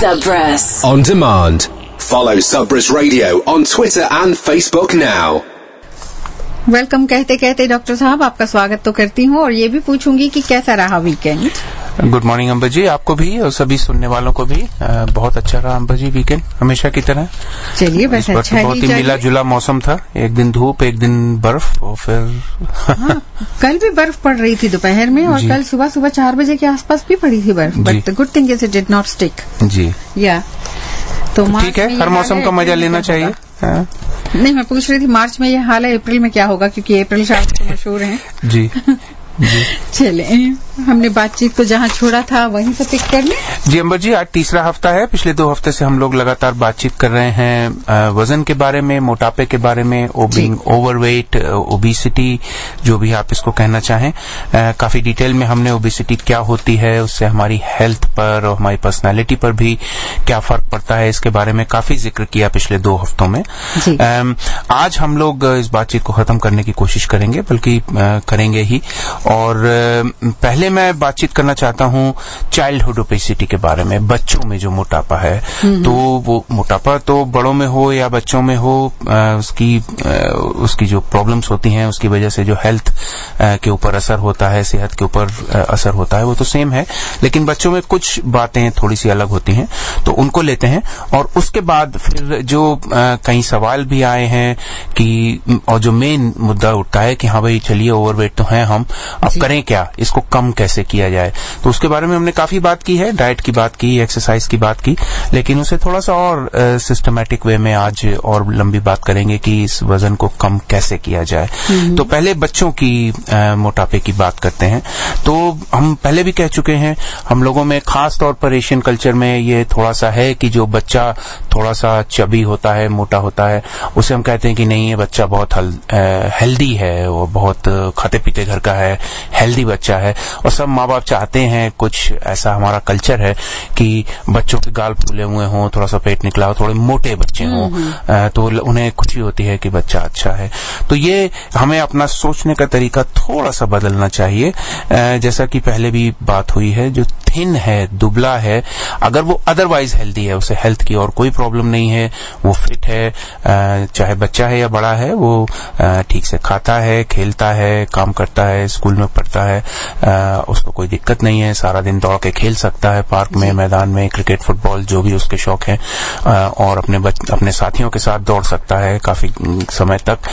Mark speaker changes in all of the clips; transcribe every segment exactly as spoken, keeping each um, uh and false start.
Speaker 1: Subpress
Speaker 2: on demand. Follow Subpress Radio on Twitter and Facebook now.
Speaker 3: Welcome कहते कहते doctor साहब आपका स्वागत तो करती हूँ और ये भी पूछूंगी कि कैसा रहा weekend.
Speaker 4: Good morning Ambar ji, आपको भी और सभी सुनने वालों को भी। आ, बहुत अच्छा रहा अंबर जी वीकेंड, हमेशा की तरह।
Speaker 3: चलिए बस अच्छा ही
Speaker 4: बहुत ही मिला जुला मौसम था, एक दिन धूप एक दिन बर्फ और फिर
Speaker 3: हाँ, कल भी बर्फ पड़ रही थी दोपहर में और कल सुबह सुबह चार बजे के आसपास भी पड़ी थी बर्फ, but the good thing is it did not stick.
Speaker 4: जी
Speaker 3: या तो
Speaker 4: ठीक है, हर मौसम का मजा लेना चाहिए। हाँ।
Speaker 3: नहीं, मैं पूछ रही थी मार्च में ये हाल है, अप्रैल में क्या होगा, क्योंकि अप्रैल शायद तो मशहूर है।
Speaker 4: जी जी
Speaker 3: चले हमने बातचीत को जहाँ छोड़ा था वहीं से पिक कर लें।
Speaker 4: जी अंबर जी, आज तीसरा हफ्ता है। पिछले दो हफ्ते से हम लोग लगातार बातचीत कर रहे हैं वजन के बारे में, मोटापे के बारे में, बीइंग ओवरवेट, ओबेसिटी, जो भी आप इसको कहना चाहें। आ, काफी डिटेल में हमने ओबेसिटी क्या होती है, उससे हमारी हेल्थ पर और हमारी पर्सनालिटी पर भी क्या फर्क पड़ता है, इसके बारे में काफी जिक्र किया पिछले दो हफ्तों में। आ, आज हम लोग इस बातचीत को खत्म करने की कोशिश करेंगे, बल्कि आ, करेंगे ही। और पहले मैं बातचीत करना चाहता हूं चाइल्डहुड ओबेसिटी के बारे में, बच्चों में जो मोटापा है। तो वो मोटापा तो बड़ों में हो या बच्चों में हो, आ, उसकी आ, उसकी जो प्रॉब्लम्स होती हैं, उसकी वजह से जो हेल्थ आ, के ऊपर असर होता है, सेहत के ऊपर असर होता है, वो तो सेम है। लेकिन बच्चों में कुछ बातें थोड़ी सी अलग होती हैं, तो उनको लेते हैं। और उसके बाद फिर जो आ, कई सवाल भी आए हैं कि, और जो मेन मुद्दा उठता है कि हाँ भाई चलिए ओवरवेट तो हैं हम, अब करें क्या, इसको कम कैसे किया जाए। तो उसके बारे में हमने काफी बात की है, डाइट की बात की, एक्सरसाइज की बात की, लेकिन उसे थोड़ा सा और सिस्टमैटिक वे में आज और लंबी बात करेंगे कि इस वजन को कम कैसे किया जाए। तो पहले बच्चों की आ, मोटापे की बात करते हैं। तो हम पहले भी कह चुके हैं, हम लोगों में खास तौर पर एशियन कल्चर में ये थोड़ा सा है कि जो बच्चा थोड़ा सा चबी होता है, मोटा होता है, उसे हम कहते हैं कि नहीं ये बच्चा बहुत हेल्दी है, वो बहुत खाते पीते घर का है, हेल्दी बच्चा है। और सब माँ बाप चाहते हैं, कुछ ऐसा हमारा कल्चर है कि बच्चों के गाल फूले हुए हों, थोड़ा सा पेट निकला हो, थोड़े मोटे बच्चे हों, तो उन्हें खुशी होती है कि बच्चा अच्छा है। तो ये हमें अपना सोचने का तरीका थोड़ा सा बदलना चाहिए। जैसा कि पहले भी बात हुई है, जो थिन है, दुबला है, अगर वो अदरवाइज हेल्दी है, उसे हेल्थ की और कोई प्रॉब्लम नहीं है, वो फिट है, चाहे बच्चा है या बड़ा है, वो ठीक से खाता है, खेलता है, काम करता है, स्कूल में पढ़ता है, उसको कोई दिक्कत नहीं है, सारा दिन दौड़ के खेल सकता है पार्क में, मैदान में, क्रिकेट, फुटबॉल, जो भी उसके शौक है, और अपने अपने साथियों के साथ दौड़ सकता है काफी समय तक।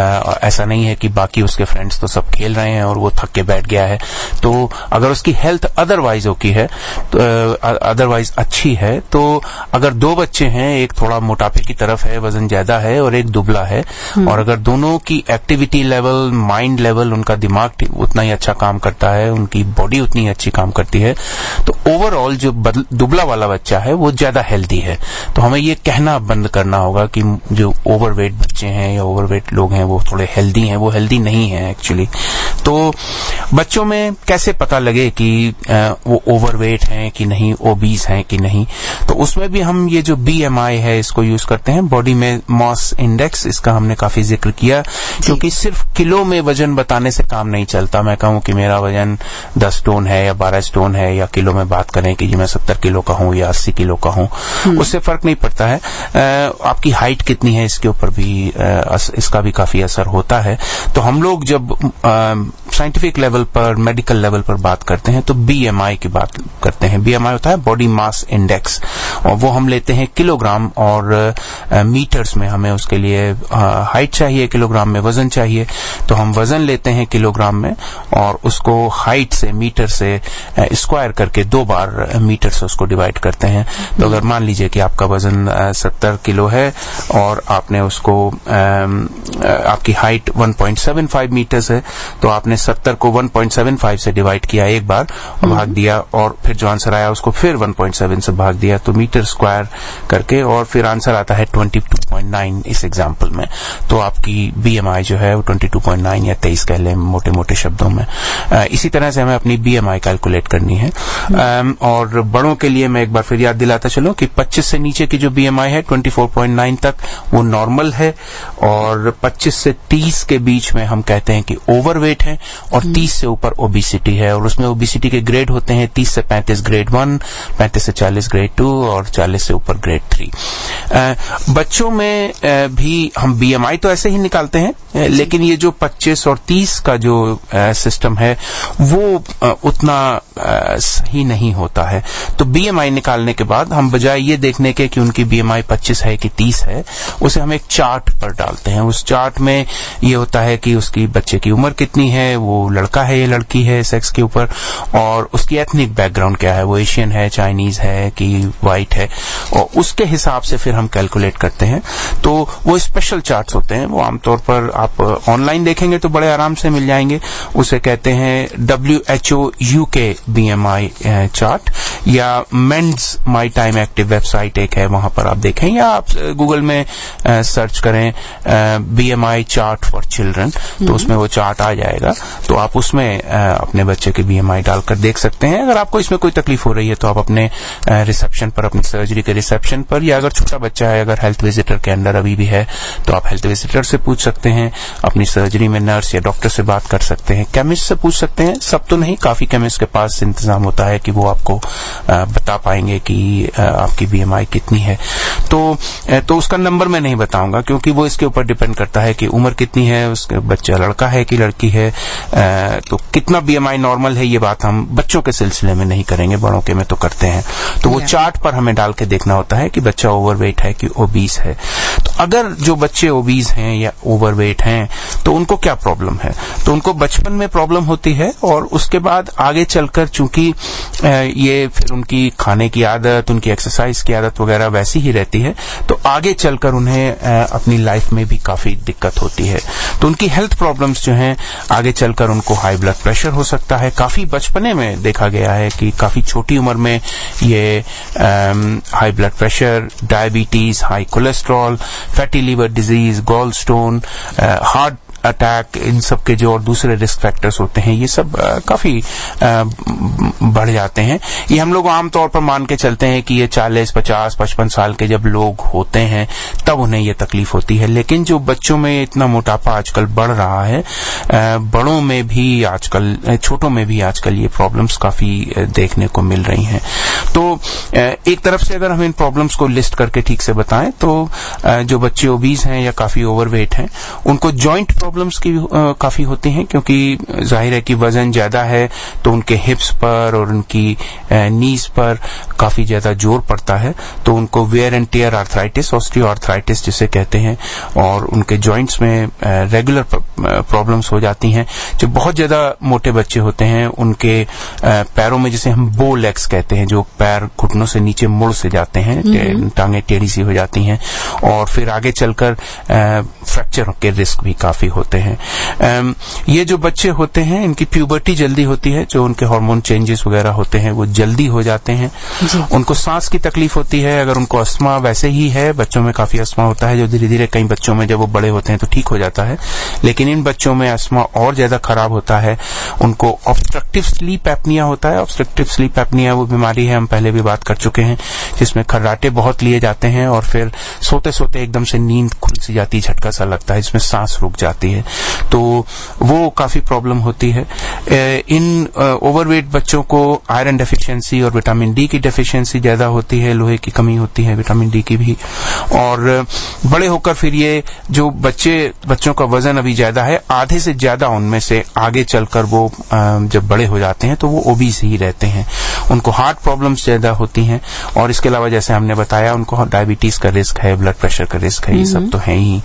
Speaker 4: ऐसा नहीं है कि बाकी उसके फ्रेंड्स तो सब खेल रहे हैं और वो थक के बैठ गया है। तो अगर उसकी हेल्थ अदरवाइज ओके है, तो अदरवाइज अच्छी है, तो अगर दो बच्चे हैं, एक थोड़ा मोटापे की तरफ है, वजन ज्यादा है, और एक दुबला है, और अगर दोनों की एक्टिविटी लेवल, माइंड लेवल, उनका दिमाग उतना ही अच्छा काम करता है, उनकी बॉडी उतनी ही अच्छी काम करती है, तो ओवरऑल जो दुबला वाला बच्चा है वो ज्यादा हेल्दी है। तो हमें ये कहना बंद करना होगा कि जो ओवरवेट बच्चे हैं या ओवरवेट लोग हैं वो थोड़े हेल्दी हैं, वो हेल्दी नहीं है एक्चुअली। तो बच्चों में कैसे पता लगे कि वो ओवरवेट हैं कि नहीं, ओबीस हैं कि नहीं, तो उसमें भी हम ये जो बीएमआई है इसको यूज करते हैं, बॉडी में मास इंडेक्स। इसका हमने काफी जिक्र किया, क्योंकि सिर्फ किलो में वजन बताने से काम नहीं चलता। मैं कहूं कि मेरा वजन दस स्टोन है या बारह स्टोन है, या किलो में बात करें कि मैं सत्तर किलो का हूं या अस्सी किलो का हूं, उससे फर्क नहीं पड़ता है। आ, आपकी हाइट कितनी है इसके ऊपर भी आ, इसका भी काफी असर होता है। तो हम लोग जब साइंटिफिक लेवल पर, मेडिकल लेवल पर बात करते हैं तो बीएमआई की बात करते हैं। बीएमआई होता है बॉडी मास इंडेक्स, और वो हम लेते हैं किलोग्राम और आ, मीटर्स में। हमें उसके लिए हाइट चाहिए, किलोग्राम में वजन चाहिए, तो हम वजन लेते हैं किलोग्राम में और उसको हाइट से, मीटर से स्क्वायर करके दो बार मीटर से उसको डिवाइड करते हैं। तो अगर मान लीजिए कि आपका वजन सत्तर किलो है और आपने उसको आ, आपकी height one point seven five metres है, तो आपने सत्तर को वन पॉइंट सेवन फाइव से डिवाइड किया एक बार और भाग दिया, और फिर जो आंसर आया उसको फिर वन पॉइंट सेवन से भाग दिया, तो मीटर स्क्वायर करके, और फिर आंसर आता है ट्वेंटी टू पॉइंट नाइन इस एग्जाम्पल में। तो आपकी बीएमआई जो है वो ट्वेंटी टू पॉइंट नाइन या तेईस कह लें मोटे मोटे शब्दों में। आ, इसी तरह से हमें अपनी बीएमआई कैलकुलेट करनी है। आ, और बड़ों के लिए मैं एक बार फिर याद दिलाता चलूं कि पच्चीस से नीचे की जो बीएमआई है चौबीस पॉइंट नौ तक वो नॉर्मल है, और पच्चीस से तीस के बीच में हम कहते हैं कि ओवरवेट है, और तीस से ऊपर ओबेसिटी है। और उसमें ओबेसिटी के ग्रेड होते हैं, तीस तीस से पैंतीस ग्रेड वन, पैंतीस से चालीस ग्रेड टू और चालीस से ऊपर ग्रेड थ्री। बच्चों में आ, भी हम बीएमआई तो ऐसे ही निकालते हैं, लेकिन ये जो पच्चीस और तीस का जो सिस्टम है वो आ, उतना आ, सही नहीं होता है। तो बीएमआई निकालने के बाद हम बजाय ये देखने के कि उनकी बीएमआई पच्चीस है कि तीस है, उसे हम एक चार्ट पर डालते हैं। उस चार्ट में ये होता है कि उसकी बच्चे की उम्र कितनी है, वो लड़का है या लड़की है सेक्स के ऊपर, और उसकी एथनिक बैकग्राउंड क्या है, वो एशियन है, चाइनीज है कि व्हाइट है, और उसके हिसाब से फिर हम कैलकुलेट करते हैं। तो वो स्पेशल चार्ट्स होते हैं, वो आमतौर पर आप ऑनलाइन देखेंगे तो बड़े आराम से मिल जाएंगे। उसे कहते हैं W H O UK BMI chart, या men's my time active website एक है, वहां पर आप देखें, या आप गूगल में सर्च करें बीएमआई चार्ट फॉर चिल्ड्रन, तो उसमें वो चार्ट आ जाएगा। तो आप उसमें अपने बच्चे के बीएमआई डालकर देख सकते हैं। अगर आपको इसमें कोई तकलीफ हो रही है तो आप अपने रिसेप्शन पर, अपनी सर्जरी के रिसेप्शन पर, या अगर छोटा बच्चा है, अगर हेल्थ विजिटर के अंडर अभी भी है तो आप हेल्थ विजिटर से पूछ सकते हैं, अपनी सर्जरी में नर्स या डॉक्टर से बात कर सकते हैं, केमिस्ट से पूछ सकते हैं। सब तो नहीं, काफी केमिस्ट के पास इंतजाम होता है कि वो आपको बता पाएंगे कि आपकी बीएमआई कितनी है। तो तो उसका नंबर मैं नहीं बताऊंगा, क्योंकि वो इसके ऊपर डिपेंड करता है कि उम्र कितनी है, उसके बच्चा लड़का है कि लड़की है। तो कितना बीएमआई नॉर्मल है ये बात हम बच्चों के सिलसिले में नहीं करेंगे, बड़ों के में तो करते हैं। तो वो चार्ट पर हमें डाल के देखना होता है कि बच्चा ओवरवेट है कि ओबीस है। तो अगर जो बच्चे ओबीस हैं या ओवरवेट हैं तो उनको क्या प्रॉब्लम है, तो उनको बचपन में प्रॉब्लम होती है, और उसके बाद आगे चलकर चूंकि ये फिर उनकी खाने की आदत, उनकी एक्सरसाइज की आदत वगैरह वैसी ही रहती है, तो आगे चलकर उन्हें अपनी लाइफ में भी काफी दिक्कत होती है। तो उनकी हेल्थ प्रॉब्लम्स जो हैं आगे चलकर उनको हाई ब्लड प्रेशर हो सकता है। काफी बचपने में देखा गया है कि काफी छोटी उम्र में ये high blood pressure, diabetes, high cholesterol, fatty liver disease, gall stone, heart attack, इन सब के जो और दूसरे रिस्क फैक्टर्स होते हैं ये सब आ, काफी आ, बढ़ जाते हैं। ये हम लोग आमतौर पर मान के चलते हैं कि ये चालीस, पचास, पचपन साल के जब लोग होते हैं तब उन्हें ये तकलीफ होती है। लेकिन जो बच्चों में इतना मोटापा आजकल बढ़ रहा है, आ, बड़ों में भी आजकल, छोटों में भी आजकल ये प्रॉब्लम्स काफी देखने को मिल रही हैं। तो आ, एक तरफ से अगर हम इन प्रॉब्लम्स को लिस्ट करके ठीक से बताएं तो आ, जो बच्चे ओबीज हैं या काफी ओवरवेट हैं उनको जॉइंट प्रॉब्लम्स की आ, काफी होती हैं, क्योंकि जाहिर है कि वजन ज्यादा है तो उनके हिप्स पर और उनकी नीज पर काफी ज्यादा जोर पड़ता है, तो उनको wear and tear arthritis, osteoarthritis जिसे कहते हैं, और उनके जॉइंट्स में रेगुलर प्रॉब्लम्स हो जाती हैं। जो बहुत ज्यादा मोटे बच्चे होते हैं उनके पैरों में, जिसे हम बो लेग्स कहते हैं, जो पैर घुटनों से नीचे मुड़ से जाते हैं, टांगे टेढ़ी सी हो जाती हैं, और फिर आगे चलकर फ्रैक्चर के रिस्क भी काफी होते हैं। ये जो बच्चे होते हैं इनकी प्यूबर्टी जल्दी होती है, जो उनके हार्मोन चेंजेस वगैरह होते हैं वो जल्दी हो जाते हैं। उनको सांस की तकलीफ होती है। अगर उनको अस्थमा वैसे ही है, बच्चों में काफी अस्थमा होता है जो धीरे धीरे कई बच्चों में जब वो बड़े होते हैं तो ठीक हो जाता है, लेकिन इन बच्चों में अस्थमा और ज्यादा खराब होता है। उनको ऑब्स्ट्रक्टिव स्लीप एपनिया होता है। ऑब्स्ट्रक्टिव स्लीप एपनिया वो बीमारी है, हम पहले भी बात कर चुके हैं, जिसमें खर्राटे बहुत लिए जाते हैं और फिर सोते सोते एकदम से नींद खुल सी जाती है, झटका सा लगता है, जिसमें सांस रुक जाती है, तो वो काफी प्रॉब्लम होती है। इन ओवरवेट बच्चों को आयरन डेफिशिएंसी और विटामिन डी की डेफिशिएंसी ज्यादा होती है, लोहे की कमी होती है, विटामिन डी की भी। और बड़े होकर फिर ये जो बच्चे बच्चों का वजन अभी ज्यादा है, आधे से ज्यादा उनमें से आगे चलकर वो जब बड़े हो जाते हैं तो वो ओबीस ही रहते हैं। उनको हार्ट प्रॉब्लम्स ज्यादा होती हैं, और इसके अलावा जैसे हमने बताया उनको डायबिटीज का रिस्क है, ब्लड प्रेशर का रिस्क है, ये सब तो है ही।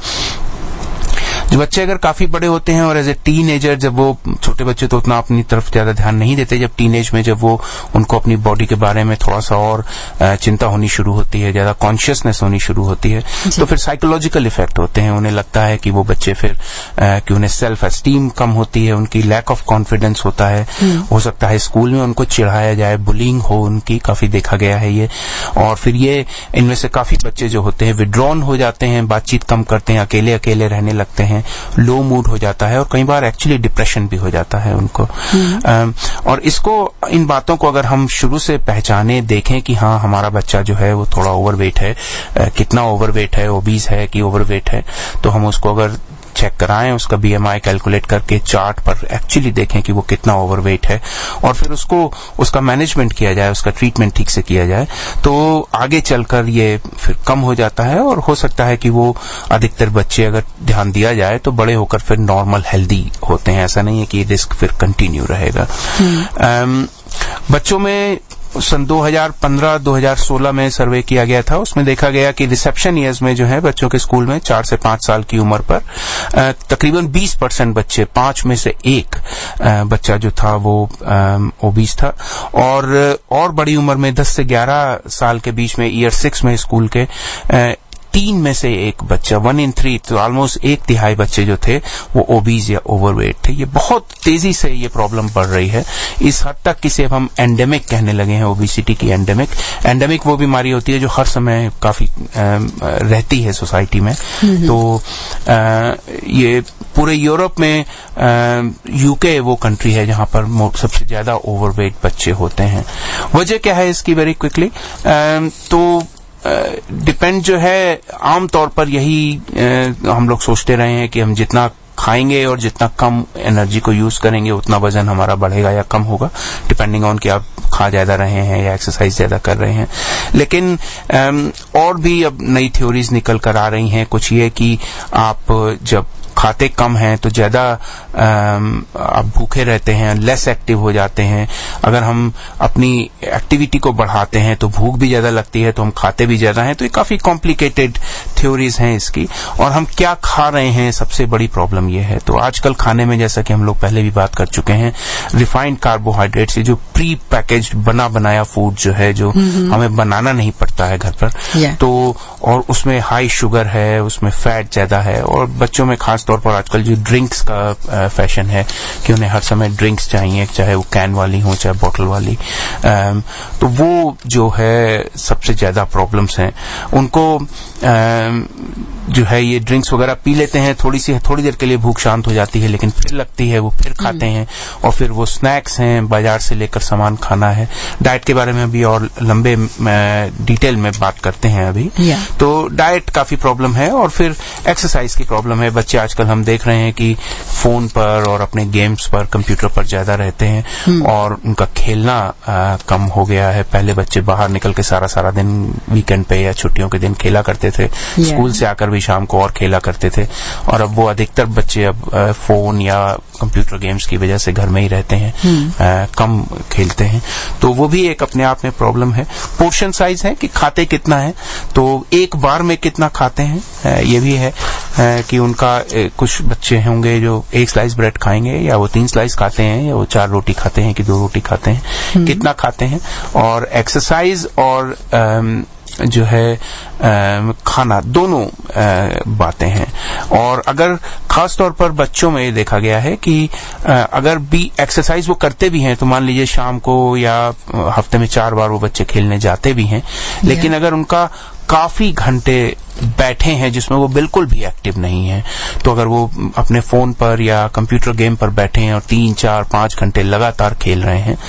Speaker 4: जो बच्चे अगर काफी बड़े होते हैं और एज ए टीनेजर, जब वो छोटे बच्चे तो उतना अपनी तरफ ज्यादा ध्यान नहीं देते, जब टीनेज में जब वो उनको अपनी बॉडी के बारे में थोड़ा सा और चिंता होनी शुरू होती है, ज्यादा कॉन्शियसनेस होनी शुरू होती है, तो फिर साइकोलॉजिकल इफेक्ट होते हैं। उन्हें लगता है कि वो बच्चे फिर कि उन्हें सेल्फ एस्टीम कम होती है, उनकी लैक ऑफ कॉन्फिडेंस होता है। हो सकता है स्कूल में उनको चिढ़ाया जाए, बुलिंग हो उनकी, काफी देखा गया है ये। और फिर ये इनमें से काफी बच्चे जो होते हैं विड्रॉन हो जाते हैं, बातचीत कम करते हैं, अकेले अकेले रहने लगते हैं, लो मूड हो जाता है, और कई बार एक्चुअली डिप्रेशन भी हो जाता है उनको। और इसको, इन बातों को अगर हम शुरू से पहचाने, देखें कि हाँ हमारा बच्चा जो है वो थोड़ा ओवरवेट है, कितना ओवरवेट है, ओबीस है कि ओवरवेट है, तो हम उसको अगर चेक कराएं, उसका बीएमआई कैलकुलेट करके चार्ट पर एक्चुअली देखें कि वो कितना ओवरवेट है, और फिर उसको उसका मैनेजमेंट किया जाए, उसका ट्रीटमेंट ठीक से किया जाए, तो आगे चलकर ये फिर कम हो जाता है। और हो सकता है कि वो अधिकतर बच्चे अगर ध्यान दिया जाए तो बड़े होकर फिर नॉर्मल हेल्दी होते हैं। ऐसा नहीं है कि रिस्क फिर कंटिन्यू रहेगा। um, बच्चों में सन दो हज़ार पंद्रह दो हज़ार सोलह में सर्वे किया गया था, उसमें देखा गया कि रिसेप्शन ईयर्स में जो है बच्चों के स्कूल में चार से पांच साल की उम्र पर तकरीबन बीस परसेंट बच्चे, पांच में से एक बच्चा जो था वो ओबीस था, और और बड़ी उम्र में दस से ग्यारह साल के बीच में ईयर सिक्स में स्कूल के तीन में से एक बच्चा, वन इन थ्री, तो ऑलमोस्ट एक तिहाई बच्चे जो थे वो ओबीज या ओवरवेट थे। ये बहुत तेजी से ये प्रॉब्लम बढ़ रही है, इस हद तक कि सिर्फ हम एंडेमिक कहने लगे हैं, ओबेसिटी की एंडेमिक। एंडेमिक वो बीमारी होती है जो हर समय काफी आ, रहती है सोसाइटी में। तो आ, ये पूरे यूरोप में यूके वो कंट्री है जहां पर सबसे ज्यादा ओवरवेट बच्चे होते हैं। वजह क्या है इसकी, वेरी क्विकली, तो डिपेंड uh, जो है आमतौर पर यही uh, हम लोग सोचते रहे हैं कि हम जितना खाएंगे और जितना कम एनर्जी को यूज करेंगे उतना वजन हमारा बढ़ेगा या कम होगा, डिपेंडिंग ऑन कि आप खा ज्यादा रहे हैं या एक्सरसाइज ज्यादा कर रहे हैं। लेकिन um, और भी अब नई थ्योरीज निकल कर आ रही हैं। कुछ ये कि आप जब खाते कम हैं तो ज्यादा आप भूखे रहते हैं, लेस एक्टिव हो जाते हैं। अगर हम अपनी एक्टिविटी को बढ़ाते हैं तो भूख भी ज्यादा लगती है, तो हम खाते भी ज्यादा हैं। तो ये काफी कॉम्प्लिकेटेड थ्योरीज हैं इसकी। और हम क्या खा रहे हैं, सबसे बड़ी प्रॉब्लम ये है। तो आजकल खाने में, जैसा कि हम लोग पहले भी बात कर चुके हैं, रिफाइंड कार्बोहाइड्रेट से जो प्री पैकेज्ड बना बनाया फूड जो है, जो हमें बनाना नहीं पड़ता है घर पर, yeah. तो और उसमें हाई शुगर है, उसमें फैट ज्यादा है। और बच्चों में खास तौर पर आजकल जो ड्रिंक्स का फैशन है कि उन्हें हर समय ड्रिंक्स चाहिए, चाहे वो कैन वाली हो चाहे बोतल वाली, तो वो जो है सबसे ज्यादा प्रॉब्लम्स हैं उनको। जो है ये ड्रिंक्स वगैरह पी लेते हैं, थोड़ी सी थोड़ी देर के लिए भूख शांत हो जाती है, लेकिन फिर लगती है, वो फिर खाते हैं। और फिर वो स्नैक्स हैं, बाजार से लेकर सामान खाना है। डाइट के बारे में अभी और लंबे डिटेल में बात करते हैं अभी। yeah. तो डाइट काफी प्रॉब्लम है। और फिर एक्सरसाइज की प्रॉब्लम है। बच्चे आजकल हम देख रहे हैं कि फोन पर और अपने गेम्स पर, कंप्यूटर पर ज्यादा रहते हैं hmm. और उनका खेलना आ, कम हो गया है। पहले बच्चे बाहर निकल के सारा सारा दिन वीकेंड पे या छुट्टियों के दिन खेला करते थे, yeah. स्कूल से आकर भी शाम को और खेला करते थे। और अब वो अधिकतर बच्चे अब फोन या कंप्यूटर गेम्स की वजह से घर में ही रहते हैं, आ, कम खेलते हैं। तो वो भी एक अपने आप में प्रॉब्लम है। पोर्शन साइज है कि खाते कितना है, तो एक बार में कितना खाते हैं, आ, ये भी है आ, कि उनका ए, कुछ बच्चे होंगे जो एक स्लाइस ब्रेड खाएंगे, या वो तीन स्लाइस खाते हैं, या वो चार रोटी खाते हैं कि दो रोटी खाते हैं, कितना खाते हैं। और एक्सरसाइज और आ, जो है आ, खाना, दोनों आ, बातें हैं। और अगर खास तौर पर बच्चों में देखा गया है कि आ, अगर भी एक्सरसाइज वो करते भी हैं, तो मान लीजिए शाम को या हफ्ते में चार बार वो बच्चे खेलने जाते भी हैं, लेकिन अगर उनका काफी घंटे बैठे हैं जिसमें वो बिल्कुल भी एक्टिव नहीं है, तो अगर वो अपने फोन पर या कंप्यूटर गेम पर बैठे हैं और तीन चार पांच घंटे लगातार खेल रहे हैं,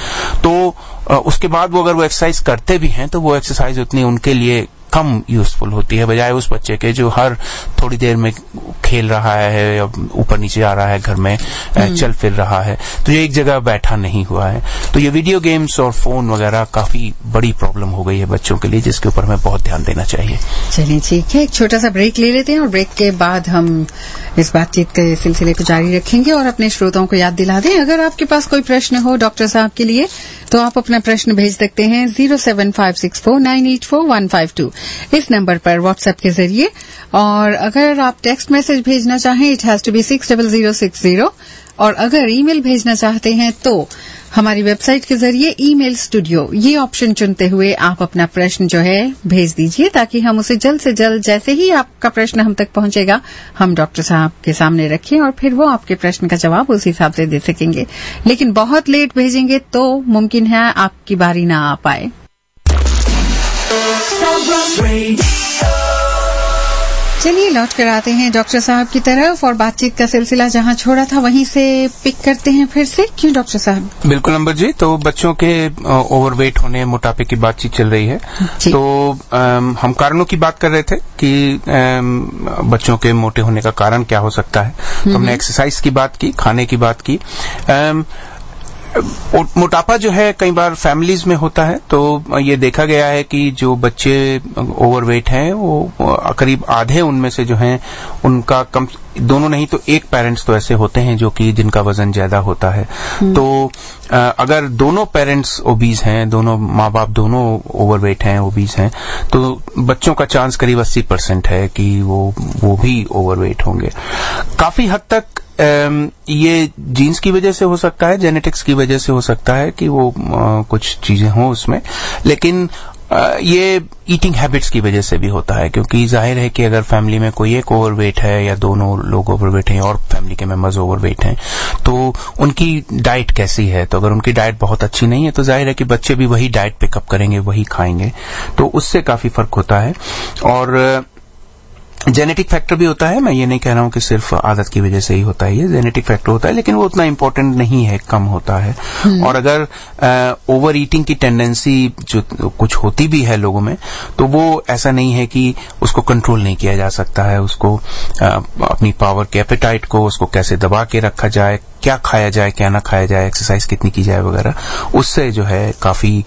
Speaker 4: तो उसके बाद वो अगर वो एक्सरसाइज करते भी हैं तो वो एक्सरसाइज उतनी उनके लिए कम यूजफुल होती है, बजाय उस बच्चे के जो हर थोड़ी देर में खेल रहा है या ऊपर नीचे आ रहा है, घर में चल फिर रहा है, तो ये एक जगह बैठा नहीं हुआ है। तो ये वीडियो गेम्स और फोन वगैरह काफी बड़ी प्रॉब्लम हो गई है बच्चों के लिए, जिसके ऊपर हमें बहुत ध्यान देना चाहिए।
Speaker 3: चलिए ठीक है, एक छोटा सा ब्रेक ले लेते हैं और ब्रेक के बाद हम इस बातचीत के सिलसिले को जारी रखेंगे। और अपने श्रोताओं को याद दिला दें, अगर आपके पास कोई प्रश्न हो डॉक्टर साहब के लिए, तो आप अपना प्रश्न भेज सकते हैं zero seven five six four nine eight four one five two इस नंबर पर व्हाट्सएप के जरिए। और अगर आप टेक्स्ट मैसेज भेजना चाहें, it has to be six double zero six zero. और अगर ईमेल भेजना चाहते हैं तो हमारी वेबसाइट के जरिए ईमेल स्टूडियो ये ऑप्शन चुनते हुए आप अपना प्रश्न जो है भेज दीजिए, ताकि हम उसे जल्द से जल्द, जैसे ही आपका प्रश्न हम तक पहुंचेगा, हम डॉक्टर साहब के सामने रखें और फिर वो आपके प्रश्न का जवाब उस हिसाब से दे सकेंगे। लेकिन बहुत लेट भेजेंगे तो मुमकिन है आपकी बारी ना आ पाए। चलिए चलिए लौट कर आते हैं डॉक्टर साहब की तरफ और बातचीत का सिलसिला जहां छोड़ा था वहीं से पिक करते हैं फिर से। क्यों डॉक्टर साहब?
Speaker 4: बिल्कुल नंबर जी। तो बच्चों के ओवरवेट होने, मोटापे की बातचीत चल रही है। तो आम, हम कारणों की बात कर रहे थे कि आम, बच्चों के मोटे होने का कारण क्या हो सकता है। तो हमने एक्सरसाइज की बात की, खाने की बात की। आम, मोटापा जो है कई बार फैमिलीज में होता है। तो ये देखा गया है कि जो बच्चे ओवरवेट हैं वो करीब आधे उनमें से जो हैं उनका कम, दोनों नहीं तो एक पेरेंट्स तो ऐसे होते हैं जो कि जिनका वजन ज्यादा होता है। तो अगर दोनों पेरेंट्स ओबीज हैं, दोनों माँ बाप दोनों ओवरवेट हैं, ओबीज हैं, तो बच्चों का चांस करीब अस्सी परसेंट है कि वो वो भी ओवरवेट होंगे। काफी हद तक ये जीन्स की वजह से हो सकता है, जेनेटिक्स की वजह से हो सकता है कि वो आ, कुछ चीजें हों उसमें, लेकिन आ, ये ईटिंग हैबिट्स की वजह से भी होता है। क्योंकि जाहिर है कि अगर फैमिली में कोई एक ओवरवेट है या दोनों लोग ओवरवेट हैं और फैमिली के मेंबर्स ओवरवेट हैं, तो उनकी डाइट कैसी है। तो अगर उनकी डाइट बहुत अच्छी नहीं है तो जाहिर है कि बच्चे भी वही डाइट पिकअप करेंगे, वही खाएंगे। तो उससे काफी फर्क होता है। और जेनेटिक फैक्टर भी होता है। मैं ये नहीं कह रहा हूं कि सिर्फ आदत की वजह से ही होता है, ये जेनेटिक फैक्टर होता है, लेकिन वो उतना इम्पोर्टेंट नहीं है, कम होता है। और अगर ओवर ईटिंग की टेंडेंसी जो कुछ होती भी है लोगों में, तो वो ऐसा नहीं है कि उसको कंट्रोल नहीं किया जा सकता है। उसको आ, अपनी पावर के एपेटाइट को उसको कैसे दबा के रखा जाए, क्या खाया जाए, क्या ना खाया जाए, एक्सरसाइज कितनी की जाए वगैरह, उससे जो है काफी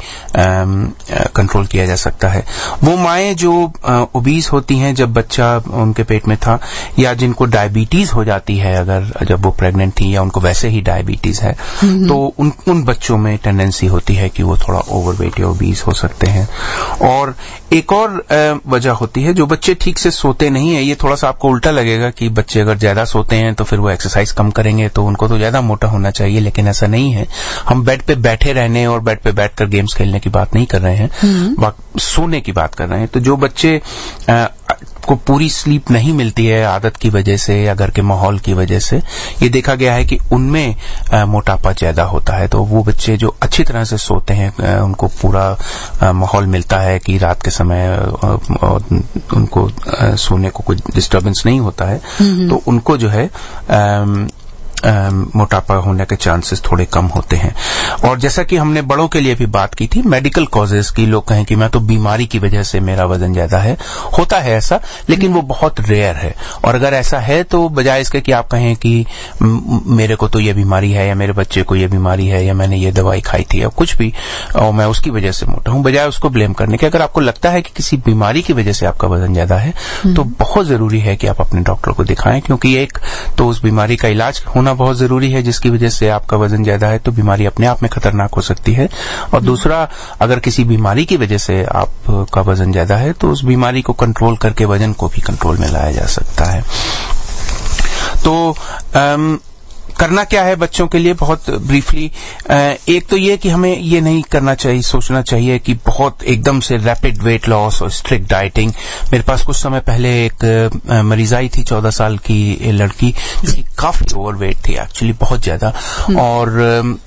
Speaker 4: कंट्रोल किया जा सकता है। वो माएं जो ओबीज होती हैं जब बच्चा उनके पेट में था, या जिनको डायबिटीज हो जाती है अगर जब वो प्रेग्नेंट थी, या उनको वैसे ही डायबिटीज है, तो उन उन बच्चों में टेंडेंसी होती है कि वो थोड़ा ओवरवेट या ओबीज हो सकते हैं। और एक और वजह होती है, जो बच्चे ठीक से सोते नहीं है। ये थोड़ा सा आपको उल्टा लगेगा कि बच्चे अगर ज्यादा सोते हैं तो फिर वो एक्सरसाइज कम करेंगे तो उनको तो ज्यादा मोटा होना चाहिए, लेकिन ऐसा नहीं है। हम बेड पे बैठे रहने और बेड पे बैठकर गेम्स खेलने की बात नहीं कर रहे हैं, सोने की बात कर रहे हैं। तो जो बच्चे आ, को पूरी स्लीप नहीं मिलती है आदत की वजह से या घर के माहौल की वजह से, ये देखा गया है कि उनमें आ, मोटापा ज्यादा होता है। तो वो बच्चे जो अच्छी तरह से सोते हैं, आ, उनको पूरा माहौल मिलता है कि रात के समय आ, आ, उनको आ, सोने को कोई डिस्टर्बेंस नहीं होता है, तो उनको जो है आ, मोटापा होने के चांसेस थोड़े कम होते हैं। और जैसा कि हमने बड़ों के लिए भी बात की थी, मेडिकल कॉजेज की, लोग कहें कि मैं तो बीमारी की वजह से मेरा वजन ज्यादा है, होता है ऐसा, लेकिन वो बहुत रेयर है। और अगर ऐसा है तो बजाय इसके कि आप कहें कि मेरे को तो ये बीमारी है या मेरे बच्चे को ये बीमारी है या मैंने ये दवाई खाई थी या कुछ भी और मैं उसकी वजह से मोटा हूं, बजाय उसको ब्लेम करने के, अगर आपको लगता है कि किसी बीमारी की वजह से आपका वजन ज्यादा है तो बहुत जरूरी है कि आप अपने डॉक्टर को दिखाएं। क्योंकि एक तो उस बीमारी का इलाज होना बहुत जरूरी है जिसकी वजह से आपका वजन ज्यादा है, तो बीमारी अपने आप में खतरनाक हो सकती है। और दूसरा, अगर किसी बीमारी की वजह से आपका वजन ज्यादा है तो उस बीमारी को कंट्रोल करके वजन को भी कंट्रोल में लाया जा सकता है। तो आम, करना क्या है बच्चों के लिए, बहुत ब्रीफली, एक तो ये कि हमें ये नहीं करना चाहिए, सोचना चाहिए कि बहुत एकदम से रैपिड वेट लॉस और स्ट्रिक्ट डाइटिंग। मेरे पास कुछ समय पहले एक मरीज आई थी, चौदह साल की लड़की, जिसकी काफी ओवरवेट थी, एक्चुअली बहुत ज्यादा, और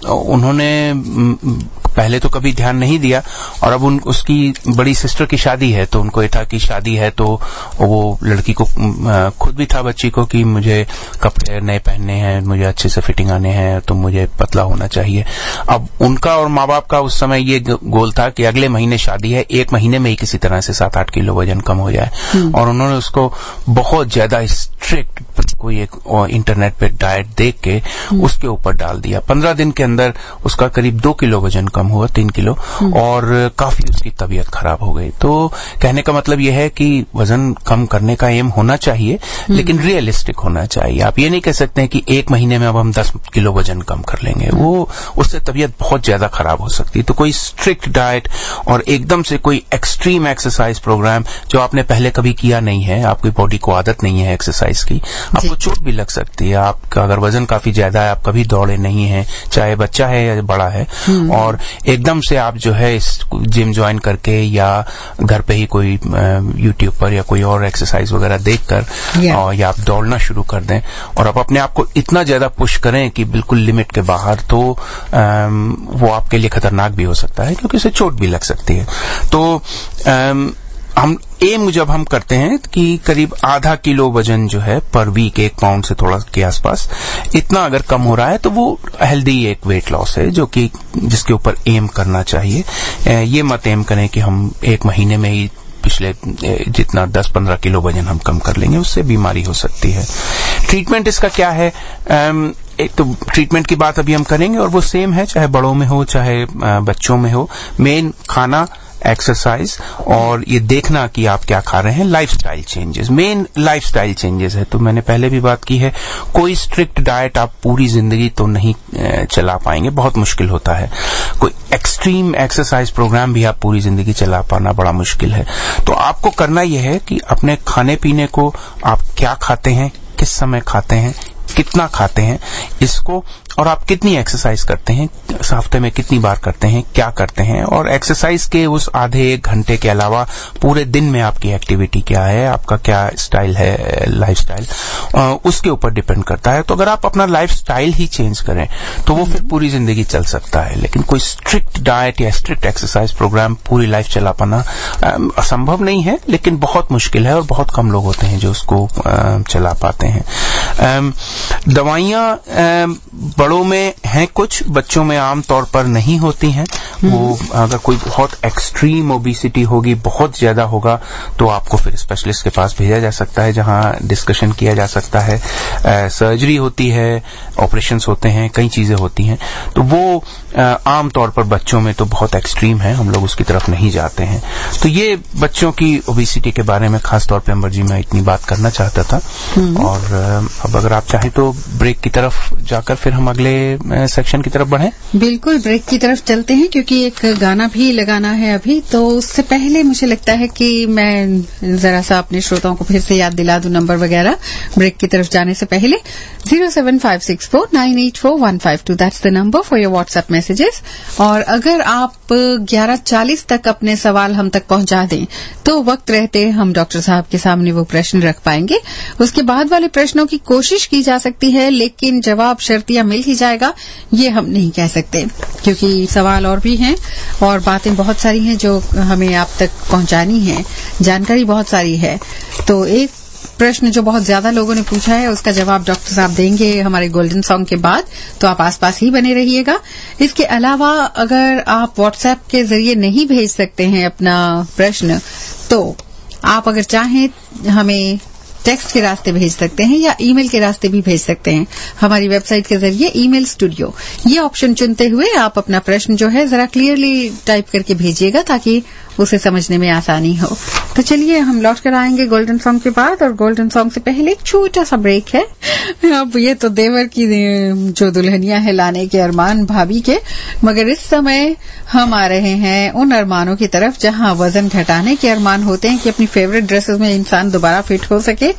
Speaker 4: उन्होंने पहले तो कभी ध्यान नहीं दिया, और अब उन उसकी बड़ी सिस्टर की शादी है, तो उनको ये था कि शादी है तो वो लड़की को खुद भी था बच्ची को कि मुझे कपड़े नए पहनने हैं, मुझे अच्छे से फिटिंग आने हैं, तो मुझे पतला होना चाहिए। अब उनका और माँ बाप का उस समय ये गोल था कि अगले महीने शादी है, एक महीने में ही किसी तरह से सात आठ किलो वजन कम हो जाए, और उन्होंने उसको बहुत ज्यादा स्ट्रिक्ट कोई एक इंटरनेट पे डाइट देख के उसके ऊपर डाल दिया। पंद्रह दिन के अंदर उसका करीब दो किलो वजन कम हुआ, तीन किलो, और काफी उसकी तबीयत खराब हो गई। तो कहने का मतलब यह है कि वजन कम करने का एम होना चाहिए, लेकिन रियलिस्टिक होना चाहिए। आप ये नहीं कह सकते हैं कि एक महीने में अब हम दस किलो वजन कम कर लेंगे, वो उससे तबीयत बहुत ज्यादा खराब हो सकती है। तो कोई स्ट्रिक्ट डाइट और एकदम से कोई एक्सट्रीम एक्सरसाइज प्रोग्राम जो आपने पहले कभी किया नहीं है, आपकी बॉडी को आदत नहीं है एक्सरसाइज की, आपको चोट भी लग सकती है। आपका अगर वजन काफी ज्यादा है, आप कभी दौड़े नहीं है, चाहे बच्चा है या बड़ा है, और एकदम से आप जो है जिम ज्वाइन करके या घर पे ही कोई यूट्यूब पर या कोई और एक्सरसाइज वगैरह देखकर yeah. और या आप दौड़ना शुरू कर दें और आप अपने आप को इतना ज्यादा पुश करें कि बिल्कुल लिमिट के बाहर, तो आम, वो आपके लिए खतरनाक भी हो सकता है क्योंकि उसे चोट भी लग सकती है। तो आम, हम एम जब हम करते हैं कि करीब आधा किलो वजन जो है पर वीक, एक पाउंड से थोड़ा के आसपास, इतना अगर कम हो रहा है तो वो हेल्दी एक वेट लॉस है, जो कि जिसके ऊपर एम करना चाहिए। ये मत एम करें कि हम एक महीने में ही पिछले जितना दस पंद्रह किलो वजन हम कम कर लेंगे, उससे बीमारी हो सकती है। ट्रीटमेंट इसका क्या है? एक तो ट्रीटमेंट की बात अभी हम करेंगे और वो सेम है चाहे बड़ों में हो चाहे बच्चों में हो। मेन खाना, एक्सरसाइज और ये देखना कि आप क्या खा रहे हैं, lifestyle changes, main lifestyle changes है। तो मैंने पहले भी बात की है, कोई स्ट्रिक्ट डाइट आप पूरी जिंदगी तो नहीं चला पाएंगे, बहुत मुश्किल होता है। कोई एक्सट्रीम एक्सरसाइज प्रोग्राम भी आप पूरी जिंदगी चला पाना बड़ा मुश्किल है। तो आपको करना यह है कि अपने खाने पीने को, आप क्या खाते हैं, किस समय खाते हैं, कितना खाते हैं इसको, और आप कितनी एक्सरसाइज करते हैं, हफ्ते में कितनी बार करते हैं, क्या करते हैं, और एक्सरसाइज के उस आधे एक घंटे के अलावा पूरे दिन में आपकी एक्टिविटी क्या है, आपका क्या स्टाइल है, लाइफस्टाइल, उसके ऊपर डिपेंड करता है। तो अगर आप अपना लाइफस्टाइल ही चेंज करें तो वो फिर पूरी जिंदगी चल सकता है। लेकिन कोई स्ट्रिक्ट डाइट या स्ट्रिक्ट एक्सरसाइज प्रोग्राम पूरी लाइफ चला पाना असंभव नहीं है, लेकिन बहुत मुश्किल है और बहुत कम लोग होते हैं जो उसको चला पाते हैं। दवाइयां बड़ों में हैं कुछ, बच्चों में आम तौर पर नहीं होती हैं। वो अगर कोई बहुत एक्सट्रीम ओबेसिटी होगी, बहुत ज्यादा होगा, तो आपको फिर स्पेशलिस्ट के पास भेजा जा सकता है, जहां डिस्कशन किया जा सकता है। सर्जरी होती है, ऑपरेशंस होते हैं, कई चीजें होती हैं। तो वो आम तौर पर बच्चों में तो बहुत एक्सट्रीम है, हम लोग उसकी तरफ नहीं जाते हैं। तो ये बच्चों की ओबेसिटी के बारे में खास तौर पे अंबर जी मैं इतनी बात करना चाहता था। और अब अगर आप चाहें तो ब्रेक की तरफ जाकर फिर हम अगले सेक्शन की तरफ बढ़ें।
Speaker 3: बिल्कुल, ब्रेक की तरफ चलते हैं, क्योंकि एक गाना भी लगाना है अभी। तो उससे पहले मुझे लगता है कि मैं जरा सा अपने श्रोताओं को फिर से याद दिला दूं नंबर वगैरह ब्रेक की तरफ जाने से पहले। Zero seven five six four nine eight four one five two, that's the number for your WhatsApp messages. और अगर आप ग्यारह चालीस तक अपने सवाल हम तक पहुंचा दें तो वक्त रहते हम डॉक्टर साहब के सामने वो प्रश्न रख पाएंगे। उसके बाद वाले प्रश्नों की कोशिश की जा सकती है, लेकिन जवाब शर्तिया मिल ही जाएगा ये हम नहीं कह सकते, क्योंकि सवाल और भी हैं और बातें बहुत सारी हैं जो हमें आप तक पहुंचानी है, जानकारी बहुत सारी है। तो एक प्रश्न जो बहुत ज्यादा लोगों ने पूछा है उसका जवाब डॉक्टर साहब देंगे हमारे गोल्डन सॉन्ग के बाद, तो आप आसपास ही बने रहिएगा। इसके अलावा अगर आप व्हाट्सएप के जरिए नहीं भेज सकते हैं अपना प्रश्न, तो आप अगर चाहें हमें टेक्स्ट के रास्ते भेज सकते हैं या ईमेल के रास्ते भी भेज सकते हैं। हमारी वेबसाइट के जरिए ईमेल स्टूडियो ये ऑप्शन चुनते हुए आप अपना प्रश्न जो है जरा क्लियरली टाइप करके भेजिएगा, ताकि उसे समझने में आसानी हो। तो चलिए हम लौट कर आएंगे गोल्डन सॉन्ग के बाद, और गोल्डन सॉन्ग से पहले एक छोटा सा ब्रेक है। अब ये तो देवर की जो दुल्हनियां है लाने के अरमान भाभी के, मगर इस समय हम आ रहे हैं उन अरमानों की तरफ जहां वजन घटाने के अरमान होते हैं कि अपनी फेवरेट ड्रेसेस में इंसान दोबारा फिट हो सके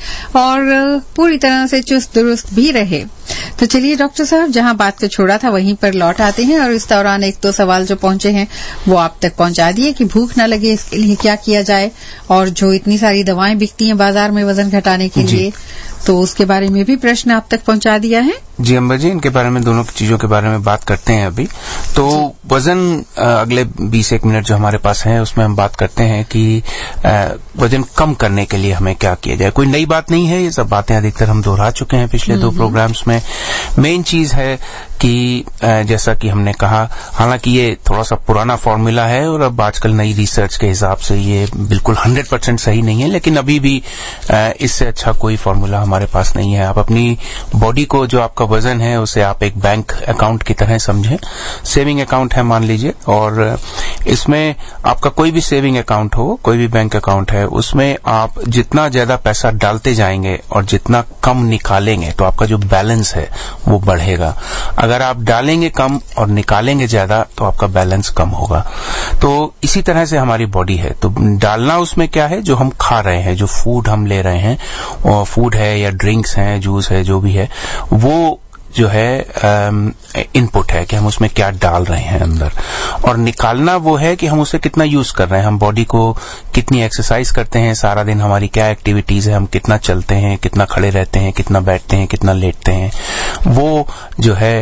Speaker 3: और पूरी तरह से चुस्त दुरुस्त भी रहे। तो चलिए डॉक्टर साहब, जहां बात को छोड़ा था वहीं पर लौट आते हैं, और इस दौरान एक दो सवाल जो पहुंचे हैं वो आप तक पहुंचा दिए कि भूख न लगे इसके लिए क्या किया जाए, और जो इतनी सारी दवाएं बिकती हैं बाजार में वजन घटाने के लिए, तो उसके बारे में भी प्रश्न आप तक पहुंचा दिया है।
Speaker 4: जी अंबर जी, इनके बारे में, दोनों की चीजों के बारे में बात करते हैं अभी। तो वजन अगले बीस एक मिनट जो हमारे पास है उसमें हम बात करते हैं कि वजन कम करने के लिए हमें क्या किया जाए। कोई नई बात नहीं है, ये सब बातें अधिकतर हम दोहरा चुके हैं पिछले दो प्रोग्राम्स में। मेन चीज है कि जैसा कि हमने कहा, हालांकि ये थोड़ा सा पुराना फॉर्मूला है और अब आजकल नई रिसर्च के हिसाब से ये बिल्कुल हंड्रेड परसेंट सही नहीं है, लेकिन अभी भी इससे अच्छा कोई फॉर्मूला हमारे पास नहीं है। आप अपनी बॉडी को, जो आपका वजन है, उसे आप एक बैंक अकाउंट की तरह समझें। सेविंग अकाउंट है मान लीजिए, और इसमें आपका कोई भी सेविंग अकाउंट हो, कोई भी बैंक अकाउंट है, उसमें आप जितना ज्यादा पैसा डालते जाएंगे और जितना कम निकालेंगे तो आपका जो बैलेंस है वो बढ़ेगा। अगर आप डालेंगे कम और निकालेंगे ज्यादा तो आपका बैलेंस कम होगा। तो इसी तरह से हमारी बॉडी है। तो डालना उसमें क्या है, जो हम खा रहे हैं, जो फूड हम ले रहे हैं, और फूड है या ड्रिंक्स हैं, जूस है, जो भी है, वो जो है इनपुट है कि हम उसमें क्या डाल रहे हैं अंदर। और निकालना वो है कि हम उसे कितना यूज कर रहे हैं, हम बॉडी को कितनी एक्सरसाइज करते हैं सारा दिन, हमारी क्या एक्टिविटीज है, हम कितना चलते हैं, कितना खड़े रहते हैं, कितना बैठते हैं, कितना लेटते हैं, वो जो है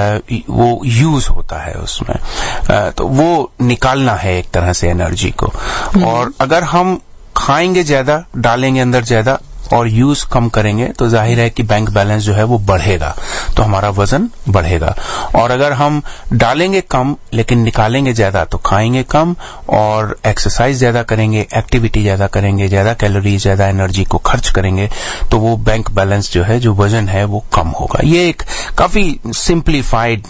Speaker 4: वो यूज होता है उसमें। तो वो निकालना है एक तरह से एनर्जी को। और अगर हम खाएंगे ज्यादा, डालेंगे अंदर ज्यादा और यूज कम करेंगे तो जाहिर है कि बैंक बैलेंस जो है वो बढ़ेगा, तो हमारा वजन बढ़ेगा। और अगर हम डालेंगे कम लेकिन निकालेंगे ज्यादा तो खाएंगे कम, और एक्सरसाइज ज्यादा करेंगे, एक्टिविटी ज्यादा करेंगे, ज्यादा कैलोरी, ज्यादा एनर्जी को खर्च करेंगे तो वो बैंक बैलेंस जो है, जो वजन है वो कम होगा। ये एक काफी सिंप्लीफाइड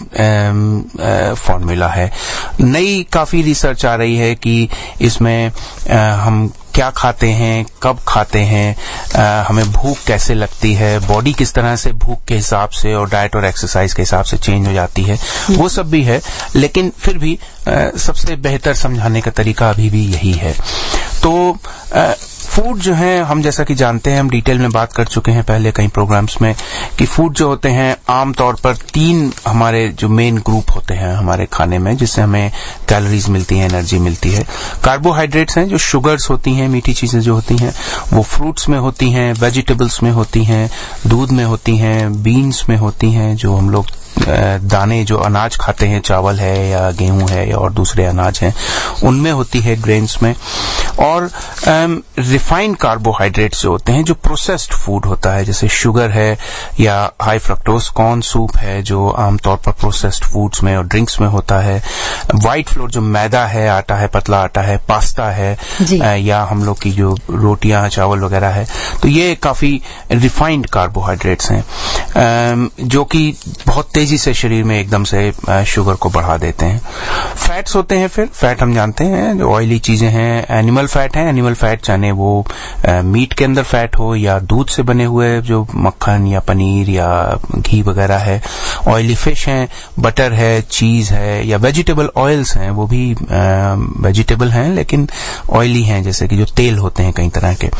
Speaker 4: फॉर्मूला है। नई काफी रिसर्च आ रही है कि इसमें आ, हम क्या खाते हैं, कब खाते हैं, आ, हमें भूख कैसे लगती है, बॉडी किस तरह से भूख के हिसाब से और डाइट और एक्सरसाइज के हिसाब से चेंज हो जाती है, वो सब भी है। लेकिन फिर भी आ, सबसे बेहतर समझाने का तरीका अभी भी यही है। तो आ, फूड जो है, हम जैसा कि जानते हैं, हम डिटेल में बात कर चुके हैं पहले कई प्रोग्राम्स में कि फूड जो होते हैं आमतौर पर तीन हमारे जो मेन ग्रुप होते हैं हमारे खाने में, जिससे हमें कैलोरीज मिलती है, एनर्जी मिलती है। कार्बोहाइड्रेट्स हैं, जो शुगर्स होती हैं, मीठी चीजें जो होती हैं, वो फ्रूट्स में होती हैं, वेजिटेबल्स में होती हैं, दूध में होती हैं, बीन्स में होती हैं, जो हम लोग दाने जो अनाज खाते हैं, चावल है या गेहूं है या और दूसरे अनाज हैं, उनमें होती है, ग्रेन्स में। और रिफाइंड कार्बोहाइड्रेट्स जो होते हैं, जो प्रोसेस्ड फूड होता है, जैसे शुगर है या हाई फ्रक्टोज कॉर्न सूप है, जो आमतौर पर प्रोसेस्ड फूड्स में और ड्रिंक्स में होता है। व्हाइट फ्लोर जो मैदा है, आटा है, पतला आटा है, पास्ता है, या हम लोग की जो रोटियां, चावल वगैरह है, तो ये काफी रिफाइंड कार्बोहाइड्रेट्स हैं जो कि बहुत तेजी से शरीर में एकदम से शुगर को बढ़ा देते हैं। फैट्स होते हैं, फिर फैट हम जानते हैं जो ऑयली चीजें हैं, एनिमल फैट है। एनिमल फैट चाहे वो मीट के अंदर फैट हो या दूध से बने हुए जो मक्खन या पनीर या घी वगैरह है। ऑयली फिश है, बटर है, चीज है, या वेजिटेबल ऑयल्स हैं, वो भी वेजिटेबल हैं लेकिन ऑयली हैं, जैसे कि जो तेल होते हैं कई तरह के,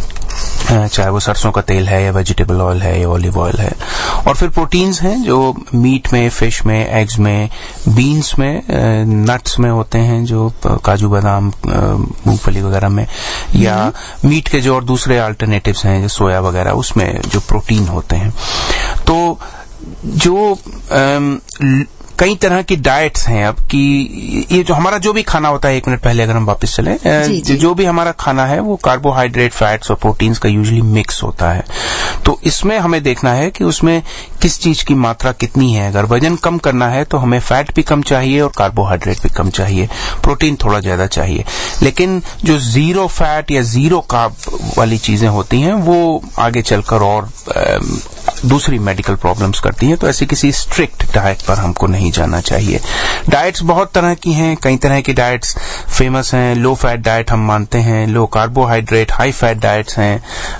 Speaker 4: चाहे वो सरसों का तेल है या वेजिटेबल ऑयल है या ऑलिव ऑयल है। और फिर प्रोटीन्स हैं जो मीट में, फिश में, एग्स में, बीन्स में, नट्स में होते हैं, जो काजू बादाम, मूंगफली वगैरह में, या मीट के जो और दूसरे अल्टरनेटिव्स हैं, जो सोया वगैरह, उसमें जो प्रोटीन होते हैं। तो जो आम, कई तरह की डाइट्स हैं अब कि ये जो हमारा जो भी खाना होता है, एक मिनट पहले अगर हम वापस चलें, जी, जी. जो भी हमारा खाना है वो कार्बोहाइड्रेट, फैट्स और प्रोटीन्स का यूजुअली मिक्स होता है। तो इसमें हमें देखना है कि उसमें किस चीज की मात्रा कितनी है। अगर वजन कम करना है तो हमें फैट भी कम चाहिए और कार्बोहाइड्रेट भी कम चाहिए, प्रोटीन थोड़ा ज्यादा चाहिए। लेकिन जो जीरो फैट या जीरो कार्ब वाली चीजें होती हैं वो आगे चलकर और दूसरी मेडिकल प्रॉब्लम्स करती हैं, तो ऐसी किसी स्ट्रिक्ट डाइट पर हमको नहीं जाना चाहिए। डाइट्स बहुत तरह की हैं, कई तरह की डाइट्स फेमस हैं। लो फैट डाइट हम मानते हैं, low carbohydrate high fat diets हैं,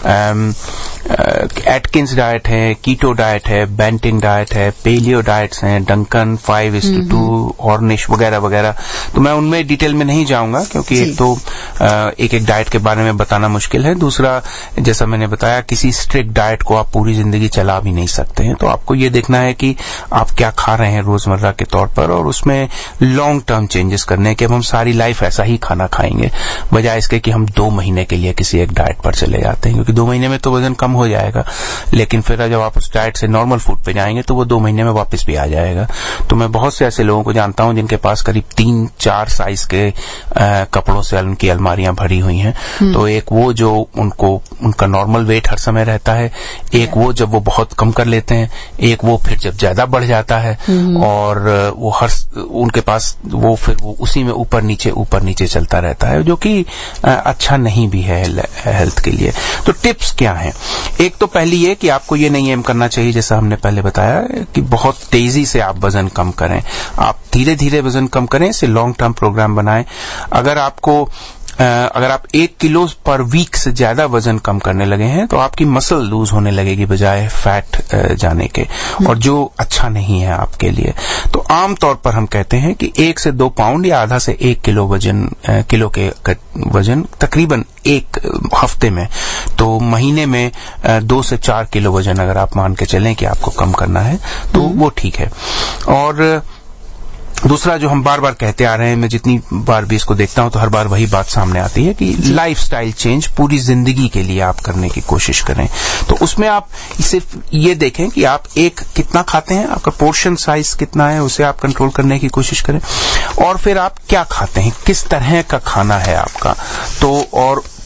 Speaker 4: एटकिंस डाइट है, कीटो डाइट है, बेंटिंग डाइट है, पेलियो डाइट्स हैं, Dukan five is two two, Ornish वगैरह वगैरह। तो मैं उनमें डिटेल में नहीं जाऊंगा क्योंकि एक तो एक एक डाइट के बारे में बताना मुश्किल है, दूसरा जैसा मैंने बताया किसी स्ट्रिक्ट डाइट को आप पूरी जिंदगी चला भी नहीं सकते हैं। तो आपको ये देखना है कि आप क्या खा रहे हैं रोजमर्रा के तौर पर, और उसमें लॉन्ग टर्म चेंजेस करने के। अब हम सारी लाइफ ऐसा ही खाना खाएंगे बजाय इसके कि हम दो महीने के लिए किसी एक डाइट पर चले जाते हैं, क्योंकि दो महीने में तो वजन कम हो जाएगा, लेकिन फिर जब आप उस डाइट से नॉर्मल फूड पे जाएंगे तो वो दो महीने में वापस भी आ जाएगा। तो मैं बहुत से ऐसे लोगों को जानता हूं जिनके पास करीब तीन चार साइज के आ, कपड़ों से उनकी अलमारियां भरी हुई हैं। तो एक वो जो उनको उनका नॉर्मल वेट हर समय रहता है, एक वो जब वो बहुत कम कर लेते हैं, एक वो फिर जब ज्यादा बढ़ जाता है, और वो हर उनके पास वो फिर वो उसी में ऊपर नीचे ऊपर नीचे चलता रहता है, जो कि अच्छा नहीं भी है हेल्थ के लिए। तो टिप्स क्या हैं? एक तो पहली ये कि आपको ये नहीं एम करना चाहिए, जैसा हमने पहले बताया, कि बहुत तेजी से आप वजन कम करें। आप धीरे धीरे वजन कम करें, इसे लॉन्ग टर्म प्रोग्राम बनाएं। अगर आपको अगर आप एक किलो पर वीक से ज्यादा वजन कम करने लगे हैं तो आपकी मसल लूज होने लगेगी बजाय फैट जाने के, और जो अच्छा नहीं है आपके लिए। तो आमतौर पर हम कहते हैं कि एक से दो पाउंड या आधा से एक किलो वजन किलो के वजन तकरीबन एक हफ्ते में, तो महीने में दो से चार किलो वजन अगर आप मान के चलें कि आपको कम करना है तो वो ठीक है। और दूसरा जो हम बार बार कहते आ रहे हैं, मैं जितनी बार भी इसको देखता हूं तो हर बार वही बात सामने आती है कि लाइफस्टाइल चेंज पूरी जिंदगी के लिए आप करने की कोशिश करें। तो उसमें आप सिर्फ ये देखें कि आप एक कितना खाते हैं, आपका पोर्शन साइज कितना है, उसे आप कंट्रोल करने की कोशिश करें। और फिर आप क्या खाते हैं, किस तरह का खाना है आपका। तो और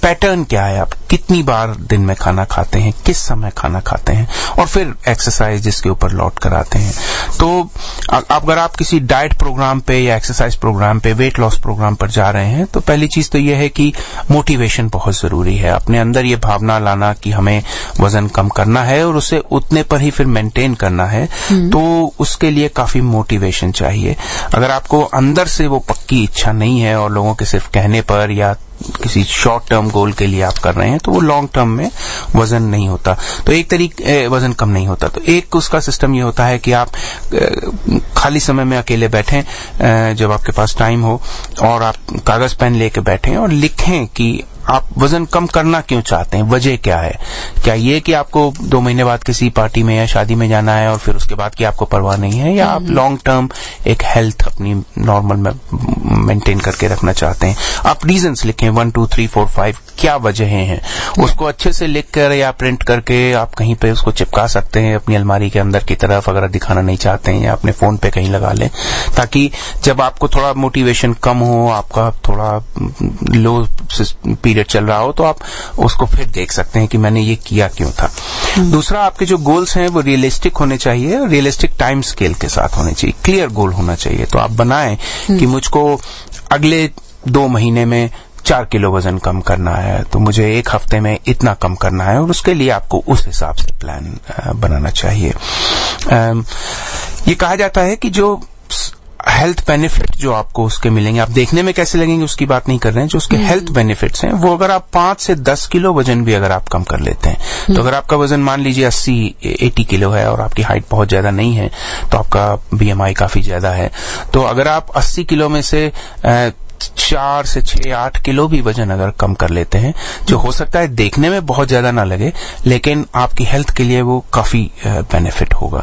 Speaker 4: पैटर्न क्या है, आप कितनी बार दिन में खाना खाते हैं, किस समय खाना खाते हैं, और फिर एक्सरसाइज जिसके ऊपर लौट कर आते हैं। तो अगर आप किसी डाइट प्रोग्राम पे या एक्सरसाइज प्रोग्राम पे, वेट लॉस प्रोग्राम पर जा रहे हैं, तो पहली चीज तो यह है कि मोटिवेशन बहुत जरूरी है। अपने अंदर ये भावना लाना कि हमें वजन कम करना है और उसे उतने पर ही फिर मेंटेन करना है, तो उसके लिए काफी मोटिवेशन चाहिए। अगर आपको अंदर से वो पक्की इच्छा नहीं है और लोगों के सिर्फ कहने पर या किसी शॉर्ट टर्म गोल के लिए आप कर रहे हैं, तो वो लॉन्ग टर्म में वजन नहीं होता। तो एक तरीके वजन कम नहीं होता। तो एक उसका सिस्टम ये होता है कि आप खाली समय में अकेले बैठें, जब आपके पास टाइम हो, और आप कागज पेन लेके बैठें और लिखें कि आप वजन कम करना क्यों चाहते हैं, वजह क्या है। क्या ये कि आपको दो महीने बाद किसी पार्टी में या शादी में जाना है और फिर उसके बाद की आपको परवाह नहीं है, या आप लॉन्ग टर्म एक हेल्थ अपनी नॉर्मल में मेंटेन करके रखना चाहते हैं। आप रीजंस लिखें, one two three four five, क्या वजहें हैं, उसको अच्छे से लिख कर या प्रिंट करके आप कहीं पे उसको चिपका सकते हैं अपनी अलमारी के अंदर की तरफ, अगर दिखाना नहीं चाहते हैं, या अपने फोन पे कहीं लगा लें, ताकि जब आपको थोड़ा मोटिवेशन कम हो, आपका थोड़ा लो पीरियड चल रहा हो, तो आप उसको फिर देख सकते हैं कि मैंने ये किया क्यों था। दूसरा, आपके जो गोल्स हैं वो रियलिस्टिक होने चाहिए, रियलिस्टिक टाइम स्केल के साथ होने चाहिए, क्लियर गोल होना चाहिए। तो आप बनाएं कि मुझको अगले दो महीने में चार किलो वजन कम करना है, तो मुझे एक हफ्ते में इतना कम करना है, और उसके लिए आपको उस हिसाब से प्लान बनाना चाहिए। ये कहा जाता है कि जो हेल्थ बेनिफिट जो आपको उसके मिलेंगे, आप देखने में कैसे लगेंगे उसकी बात नहीं कर रहे हैं, जो उसके हेल्थ बेनिफिट्स हैं, वो अगर आप पांच से दस किलो वजन भी अगर आप कम कर लेते हैं, तो अगर आपका वजन मान लीजिए अस्सी अस्सी किलो है और आपकी हाइट बहुत ज्यादा नहीं है, तो आपका बीएमआई काफी ज्यादा है, तो अगर आप अस्सी किलो में से चार से छह आठ किलो भी वजन अगर कम कर लेते हैं, जो हो सकता है देखने में बहुत ज्यादा ना लगे, लेकिन आपकी हेल्थ के लिए वो काफी बेनिफिट होगा।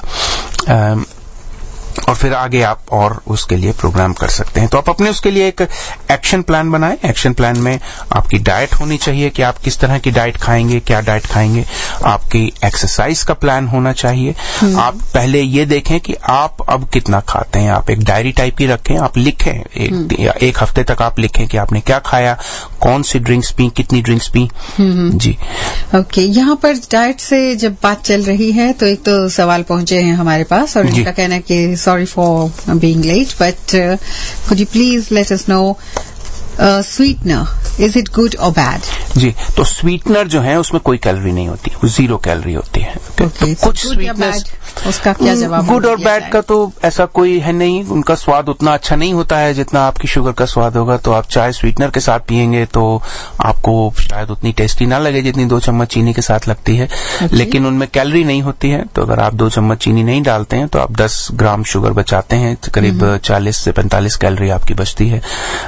Speaker 4: और फिर आगे आप और उसके लिए प्रोग्राम कर सकते हैं। तो आप अपने उसके लिए एक एक्शन प्लान बनाएं। एक्शन प्लान में आपकी डाइट होनी चाहिए कि आप किस तरह की डाइट खाएंगे, क्या डाइट खाएंगे। आपकी एक्सरसाइज का प्लान होना चाहिए। आप पहले ये देखें कि आप अब कितना खाते हैं। आप एक डायरी टाइप की रखें, आप लिखें, एक, या एक हफ्ते तक आप लिखें कि आपने क्या खाया, कौन सी ड्रिंक्स पी, कितनी ड्रिंक्स पी। जी
Speaker 3: ओके, यहाँ पर डाइट से जब बात चल रही है, तो एक तो सवाल पहुंचे हैं हमारे पास, और इनका कहना है कि sorry for being late, but uh, could you please let us know uh, sweetener, is it good or bad?
Speaker 4: जी, तो स्वीटनर जो है उसमें कोई कैलोरी नहीं होती, वो जीरो कैलोरी होती है।
Speaker 3: okay, तो so कुछ स्वीटनेस, उसका क्या जवाब?
Speaker 4: गुड और बैड का तो ऐसा कोई है नहीं, उनका स्वाद उतना अच्छा नहीं होता है जितना आपकी शुगर का स्वाद होगा। तो आप चाय स्वीटनर के साथ पियेंगे तो आपको शायद उतनी टेस्टी ना लगे जितनी दो चम्मच चीनी के साथ लगती है, okay. लेकिन उनमें कैलोरी नहीं होती है। तो अगर आप दो चम्मच चीनी नहीं डालते हैं तो आप दस ग्राम शुगर बचाते हैं, तो करीब चालीस से पैंतालीस कैलोरी आपकी बचती है।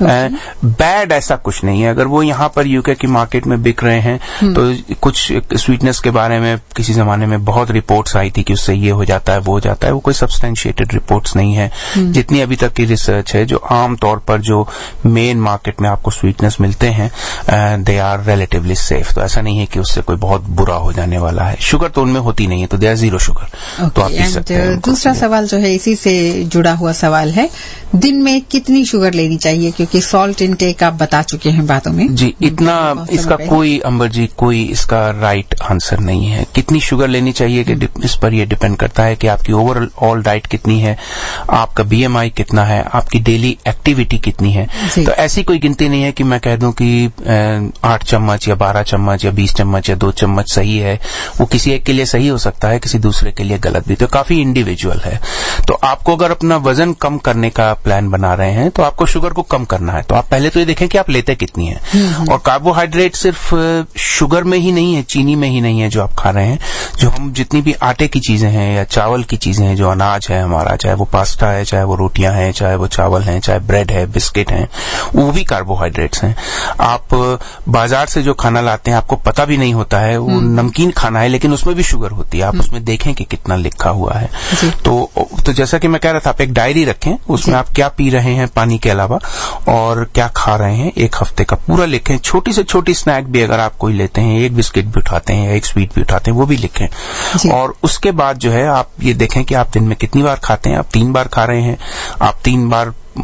Speaker 4: बैड ऐसा कुछ नहीं है। अगर वो यहाँ पर यूके की मार्केट में बिक रहे हैं, तो कुछ स्वीटनेस के बारे में किसी जमाने में बहुत रिपोर्ट्स आई थी कि उससे ये हो जाता है, वो हो जाता है, वो कोई सब्सटेंशिएटेड रिपोर्ट्स नहीं है। जितनी अभी तक की रिसर्च है, जो आम तौर पर जो मेन मार्केट में आपको स्वीटनेस मिलते हैं, दे आर रिलेटिवली सेफ। तो ऐसा नहीं है कि उससे कोई बहुत बुरा हो जाने वाला है। शुगर तो उनमें होती नहीं है, तो दे आर जीरो शुगर, तो आप पी सकते हैं।
Speaker 3: दूसरा सवाल जो है इसी से जुड़ा हुआ सवाल है, दिन में कितनी शुगर लेनी चाहिए? क्योंकि सॉल्ट इनटेक आप बता चुके हैं बातों में।
Speaker 4: जी, इतना इसका कोई अंबर जी कोई इसका राइट आंसर नहीं है। कितनी शुगर लेनी चाहिए कि इस पर यह डिपेंड करता है कि आपकी ओवरऑल डाइट कितनी है, आपका बीएमआई कितना है, आपकी डेली एक्टिविटी कितनी है। तो ऐसी कोई गिनती नहीं है कि मैं कह दूं कि आठ चम्मच या बारह चम्मच या बीस चम्मच या दो चम्मच सही है। वो किसी एक के लिए सही हो सकता है, किसी दूसरे के लिए गलत भी। तो काफी इंडिविजुअल है। तो आपको अगर अपना वजन कम करने का प्लान बना रहे हैं, तो आपको शुगर को कम करना है। तो आप पहले तो ये देखें कि आप लेते कितनी है। और कार्बोहाइड्रेट सिर्फ शुगर में ही नहीं है, चीनी में ही नहीं है जो आप खा रहे हैं। जो हम जितनी भी आटे की चीजें हैं या चावल की चीजें हैं, जो अनाज है हमारा, चाहे वो पास्ता है, चाहे वो रोटियां हैं, चाहे वो चावल हैं, चाहे ब्रेड है, बिस्किट हैं, वो भी कार्बोहाइड्रेट्स हैं। आप बाजार से जो खाना लाते हैं, आपको पता भी नहीं होता है, वो नमकीन खाना है, लेकिन उसमें भी शुगर होती है। आप उसमें देखें कि कितना लिखा हुआ है। तो तो जैसा कि मैं कह रहा था, आप एक डायरी रखें, उसमें आप क्या पी रहे हैं पानी के अलावा और क्या खा रहे हैं, एक हफ्ते का पूरा लिखें। छोटी से छोटी स्नैक भी अगर आप कोई लेते हैं, एक बिस्किट भी उठाते हैं या एक स्वीट भी उठाते हैं, वो भी लिखें। और उसके बाद जो है आप ये देखें कि आप दिन में कितनी बार खाते हैं। आप तीन बार खा रहे हैं, आप तीन बार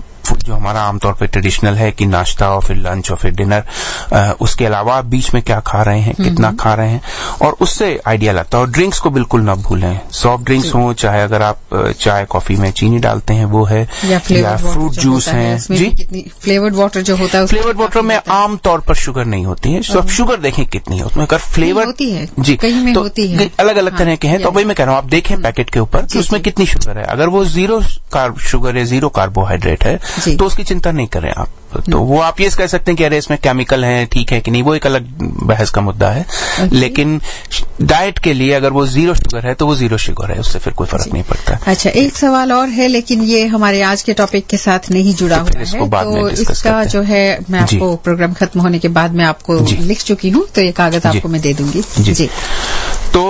Speaker 4: जो हमारा आमतौर पे ट्रेडिशनल है कि नाश्ता और फिर लंच और फिर डिनर, उसके अलावा आप बीच में क्या खा रहे हैं, कितना खा रहे हैं, और उससे आइडिया लगता है। और ड्रिंक्स को बिल्कुल ना भूलें, सॉफ्ट ड्रिंक्स हो, चाहे अगर आप चाय कॉफी में चीनी डालते हैं वो है,
Speaker 3: या,
Speaker 4: या फ्रूट जूस है।
Speaker 3: जी, फ्लेवर्ड वाटर जो होता है,
Speaker 4: फ्लेवर्ड वाटर में आमतौर पर शुगर नहीं होती है। सब शुगर देखें कितनी है उसमें, अगर फ्लेवर
Speaker 3: होती है
Speaker 4: जी
Speaker 3: कहीं में
Speaker 4: तो
Speaker 3: होती है,
Speaker 4: अलग अलग तरह के हैं। तो वही मैं कह रहा हूँ, आप देखें पैकेट के ऊपर कि उसमें कितनी शुगर है। अगर वो जीरो कार्ब शुगर है, जीरो कार्बोहाइड्रेट है, तो उसकी चिंता नहीं करें आप। तो वो आप ये कह सकते हैं कि अरे इसमें केमिकल है, ठीक है कि नहीं, वो एक अलग बहस का मुद्दा है। लेकिन डाइट के लिए अगर वो जीरो शुगर है तो वो जीरो शुगर है, उससे फिर कोई फर्क नहीं पड़ता।
Speaker 3: अच्छा, एक सवाल और है, लेकिन ये हमारे आज के टॉपिक के साथ नहीं जुड़ा हुआ है, तो इसका जो है मैं आपको प्रोग्राम खत्म होने के बाद मैं आपको लिख चुकी हूँ, तो ये कागज आपको मैं दे दूंगी। जी,
Speaker 4: तो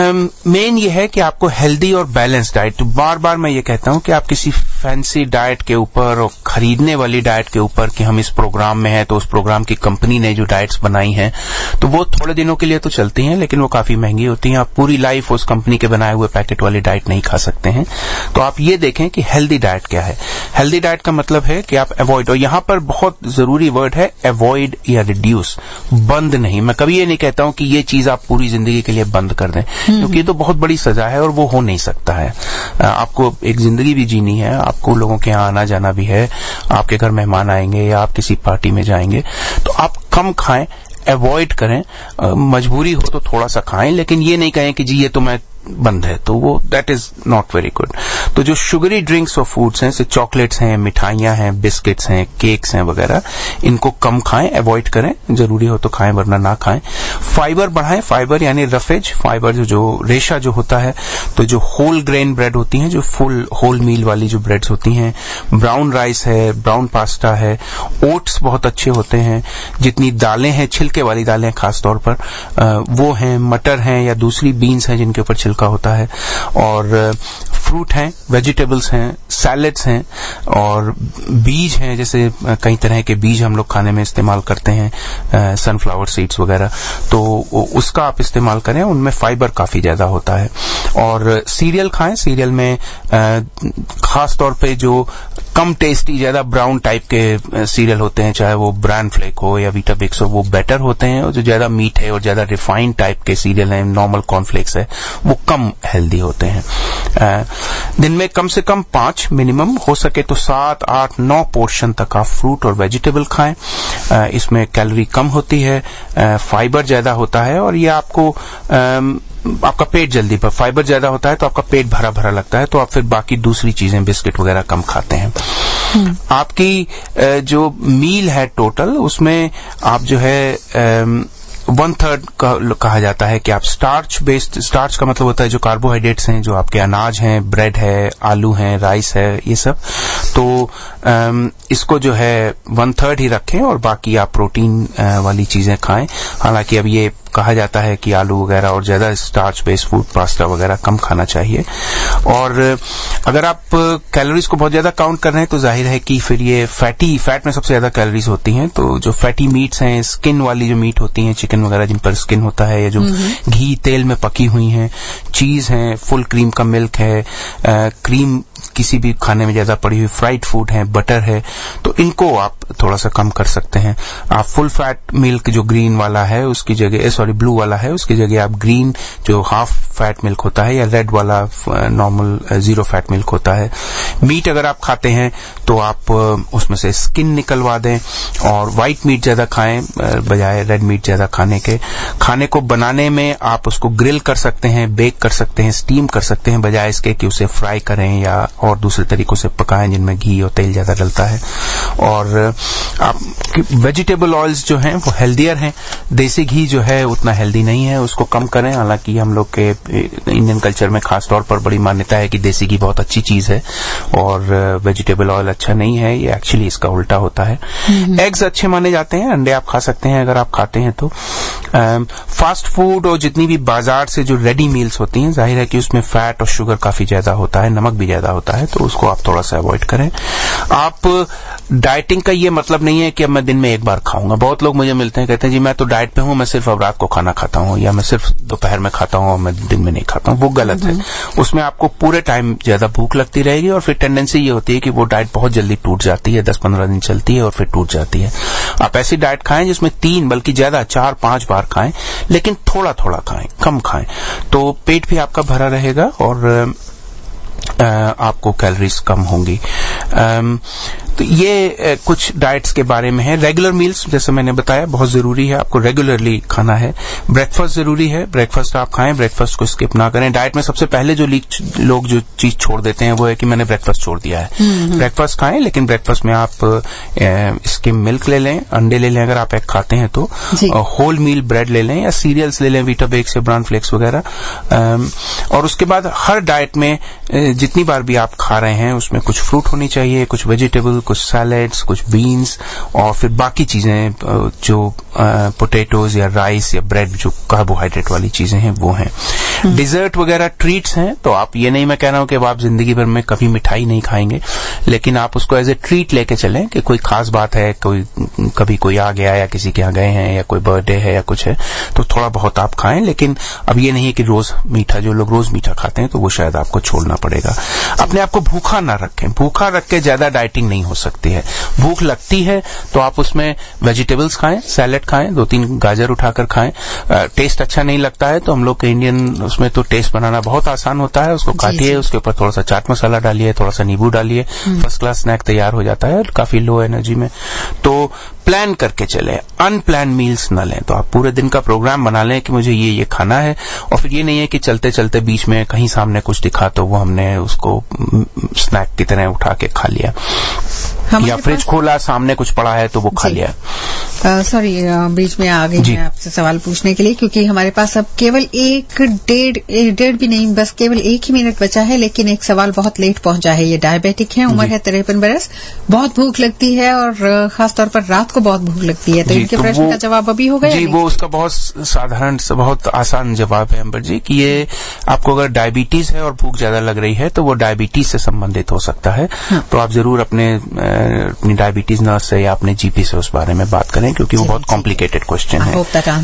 Speaker 4: मेन ये है कि आपको हेल्दी और बैलेंस डाइट, तो बार बार मैं ये कहता हूँ कि आप किसी फैंसी डाइट के ऊपर और खरीदने वाली डाइट के ऊपर कि हम इस प्रोग्राम में हैं तो उस प्रोग्राम की कंपनी ने जो डाइट्स बनाई हैं तो वो थोड़े दिनों के लिए तो चलती हैं, लेकिन वो काफी महंगी होती हैं। आप पूरी लाइफ उस कंपनी के बनाए हुए पैकेट वाली डाइट नहीं खा सकते हैं। तो आप ये देखें कि हेल्दी डाइट क्या है। हेल्दी डाइट का मतलब है कि आप अवॉइड, और यहां पर बहुत जरूरी वर्ड है अवॉइड या रिड्यूस, बंद नहीं। मैं कभी ये नहीं कहता हूं कि ये चीज आप पूरी जिंदगी के लिए बंद कर दें, क्योंकि ये तो बहुत बड़ी सजा है और वो हो नहीं सकता है। आपको एक जिंदगी भी जीनी है, आपको लोगों के यहाँ आना जाना भी है, आपके घर मेहमान आएंगे या आप किसी पार्टी में जाएंगे, तो आप कम खाएं, अवॉइड करें। मजबूरी हो तो थोड़ा सा खाएं, लेकिन ये नहीं कहें कि जी ये तो मैं बंद है, तो वो that is not very good. तो जो शुगरी ड्रिंक्स और फूड्स हैं, जैसे चॉकलेट्स हैं, मिठाइयां हैं, बिस्किट्स हैं, केक्स हैं वगैरह, इनको कम खाएं, अवॉइड करें। जरूरी हो तो खाएं वरना ना खाएं। फाइबर बढ़ाएं, फाइबर यानी रफेज फाइबर, जो जो रेशा जो होता है, तो जो होल ग्रेन ब्रेड होती हैं, जो फुल होल मील वाली जो ब्रेड्स होती हैं, ब्राउन राइस है, ब्राउन पास्ता है, ओट्स बहुत अच्छे होते हैं, जितनी दालें हैं, छिलके वाली दालें खासतौर पर वो हैं, मटर हैं या दूसरी बीन्स हैं जिनके ऊपर का होता है, और फ्रूट हैं, वेजिटेबल्स हैं, सैलेड्स हैं, और बीज हैं, जैसे कई तरह के बीज हम लोग खाने में इस्तेमाल करते हैं, सनफ्लावर सीड्स वगैरह, तो उसका आप इस्तेमाल करें, उनमें फाइबर काफी ज्यादा होता है। और सीरियल खाएं, सीरियल में खास तौर पे जो कम टेस्टी, ज्यादा ब्राउन टाइप के सीरियल होते हैं, चाहे वो ब्रांड फ्लेक हो या वीटाबिक्स हो, वो बेटर होते हैं। और जो ज्यादा मीठ है और ज्यादा रिफाइंड टाइप के सीरियल हैं, नॉर्मल कॉर्नफ्लेक्स है, वो कम हेल्दी होते हैं। आ, दिन में कम से कम पांच, मिनिमम हो सके तो सात आठ नौ पोर्शन तक आप फ्रूट और वेजिटेबल खाएं। आ, इसमें कैलोरी कम होती है, आ, फाइबर ज्यादा होता है, और ये आपको आ, आपका पेट जल्दी पर, फाइबर ज्यादा होता है तो आपका पेट भरा भरा लगता है, तो आप फिर बाकी दूसरी चीजें बिस्किट वगैरह कम खाते हैं। आपकी जो मील है टोटल, उसमें आप जो है वन थर्ड कहा जाता है कि आप स्टार्च बेस्ड, स्टार्च का मतलब होता है जो कार्बोहाइड्रेट्स हैं, जो आपके अनाज हैं, ब्रेड है, आलू हैं, राइस है, ये सब, तो इसको जो है वन थर्ड ही रखें और बाकी आप प्रोटीन वाली चीजें खाएं। हालांकि अब ये कहा जाता है कि आलू वगैरह और ज्यादा स्टार्च बेस्ड फूड, पास्ता वगैरह कम खाना चाहिए। और अगर आप कैलोरीज को बहुत ज्यादा काउंट कर रहे हैं तो जाहिर है कि फिर ये फैटी, फैट में सबसे ज्यादा कैलोरीज होती हैं, तो जो फैटी मीट्स हैं, स्किन वाली जो मीट होती हैं, चिकन वगैरह जिन पर स्किन होता है, या जो घी तेल में पकी हुई हैं, चीज है, फुल क्रीम का मिल्क है, क्रीम किसी भी खाने में ज्यादा पड़ी हुई, फ्राइड फूड है, बटर है, तो इनको आप थोड़ा सा कम कर सकते हैं। आप फुल फैट मिल्क जो ग्रीन वाला है उसकी जगह, सॉरी ब्लू वाला है, उसकी जगह आप ग्रीन जो हाफ फैट मिल्क होता है, या रेड वाला नॉर्मल जीरो फैट मिल्क होता है। मीट अगर आप खाते हैं तो आप उसमें से स्किन निकलवा दें, और व्हाइट मीट ज्यादा खाएं बजाय रेड मीट ज्यादा खाने के। खाने को बनाने में आप उसको ग्रिल कर सकते हैं, बेक कर सकते हैं, स्टीम कर सकते हैं, बजाय इसके कि उसे फ्राई करें या और दूसरे तरीकों से पकाएं जिनमें घी और तेल ज्यादा डलता है। और आप वेजिटेबल ऑयल्स जो हैं वो हेल्दियर हैं, देसी घी जो है उतना हेल्दी नहीं है, उसको कम करें। हालांकि हम लोग के इंडियन कल्चर में खास तौर पर बड़ी मान्यता है कि देसी घी बहुत अच्छी चीज है और वेजिटेबल ऑयल अच्छा नहीं है, ये एक्चुअली इसका उल्टा होता है। एग्स अच्छे माने जाते हैं, अंडे आप खा सकते हैं अगर आप खाते हैं तो। फास्ट फूड और जितनी भी बाजार से जो रेडी मील्स होती हैं, जाहिर है कि उसमें फैट और शुगर काफी ज्यादा होता है, नमक भी ज्यादा होता है, तो उसको आप थोड़ा सा अवॉइड करें। आप डाइटिंग का ये मतलब नहीं है कि अब मैं दिन में एक बार खाऊंगा। बहुत लोग मुझे मिलते हैं, कहते हैं जी मैं तो डाइट पे हूं, मैं सिर्फ अब रात को खाना खाता हूं, या मैं सिर्फ दोपहर में खाता हूं और मैं दिन में नहीं खाता हूं। वो गलत है। उसमें आपको पूरे टाइम ज्यादा भूख लगती रहेगी और फिर टेंडेंसी ये होती है कि वो डाइट बहुत जल्दी टूट जाती है, दस पंद्रह दिन चलती है और फिर टूट जाती है। आप ऐसी डाइट खाएं जिसमें तीन बल्कि ज्यादा चार पांच बार खाएं, लेकिन थोड़ा थोड़ा खाएं, कम खाएं, तो पेट भी आपका भरा रहेगा और आ, आपको कैलोरीज कम होंगी। तो ये कुछ डाइट्स के बारे में है। रेगुलर मील्स जैसे मैंने बताया बहुत जरूरी है, आपको रेगुलरली खाना है। ब्रेकफास्ट जरूरी है, ब्रेकफास्ट आप खाएं, ब्रेकफास्ट को स्किप ना करें। डाइट में सबसे पहले जो लोग जो चीज छोड़ देते हैं वो है कि मैंने ब्रेकफास्ट छोड़ दिया है। ब्रेकफास्ट खाएं, लेकिन ब्रेकफास्ट में आप स्किम मिल्क ले लें, अंडे ले लें अगर आप एग खाते हैं तो, होल मील ब्रेड ले लें या सीरियल्स ले लें, वीटाबेक्स या ब्राउन फ्लेक्स वगैरह। और उसके बाद हर डाइट में जितनी बार भी आप खा रहे हैं उसमें कुछ फ्रूट होनी चाहिए, कुछ वेजिटेबल, कुछ सैलेड्स, कुछ बीन्स और फिर बाकी चीजें जो पोटैटोज या राइस या ब्रेड जो कार्बोहाइड्रेट वाली चीजें हैं वो हैं। डिजर्ट वगैरह ट्रीट्स हैं, तो आप ये नहीं मैं कह रहा हूं कि अब आप जिंदगी भर में कभी मिठाई नहीं खाएंगे, लेकिन आप उसको एज ए ट्रीट लेके चलें कि कोई खास बात है, कोई कभी कोई आ गया या किसी के यहाँ गए हैं या कोई बर्थडे है या कुछ है, तो थोड़ा बहुत आप खाएं। लेकिन अब ये नहीं है कि रोज मीठा, जो लोग रोज मीठा खाते हैं तो वो शायद आपको छोड़ना पड़ेगा। अपने आप को भूखा ना रखें, भूखा रख के ज्यादा डाइटिंग नहीं हो सकती है। भूख लगती है तो आप उसमें वेजिटेबल्स खाएं, सैलेड खाएं, दो तीन गाजर उठाकर खाएं। टेस्ट अच्छा नहीं लगता है तो हम लोग के इंडियन उसमें तो टेस्ट बनाना बहुत आसान होता है, उसको काटिए, उसके ऊपर थोड़ा सा चाट मसाला डालिए, थोड़ा सा नींबू डालिए, फर्स्ट क्लास स्नैक तैयार हो जाता है काफी लो एनर्जी में। तो प्लान करके चले, अनप्लान मील्स न लें। तो आप पूरे दिन का प्रोग्राम बना लें कि मुझे ये ये खाना है, और फिर ये नहीं है कि चलते चलते बीच में कहीं सामने कुछ दिखा तो वो हमने उसको स्नैक की तरह उठा के खा लिया, या फ्रिज खोला सामने कुछ पड़ा है तो वो खा लिया।
Speaker 3: सॉरी बीच में आ गई मैं आपसे सवाल पूछने के लिए, क्योंकि हमारे पास अब केवल एक डेढ़ डेढ़ भी नहीं, बस केवल एक ही मिनट बचा है, लेकिन एक सवाल बहुत लेट पहुंचा है। ये डायबिटिक है, उम्र है तिरपन बरस, बहुत भूख लगती है और खासतौर पर रात को बहुत भूख लगती है, तो इनके तो प्रश्न का जवाब अभी हो गया?
Speaker 4: जी, वो उसका बहुत साधारण बहुत आसान जवाब है अंबर जी, कि ये आपको अगर डायबिटीज है और भूख ज्यादा लग रही है तो वो डायबिटीज से संबंधित हो सकता है। हाँ। तो आप जरूर अपने अपनी डायबिटीज नर्स से या अपने जीपी से उस बारे में बात करें, क्योंकि वो बहुत कॉम्प्लिकेटेड क्वेश्चन है।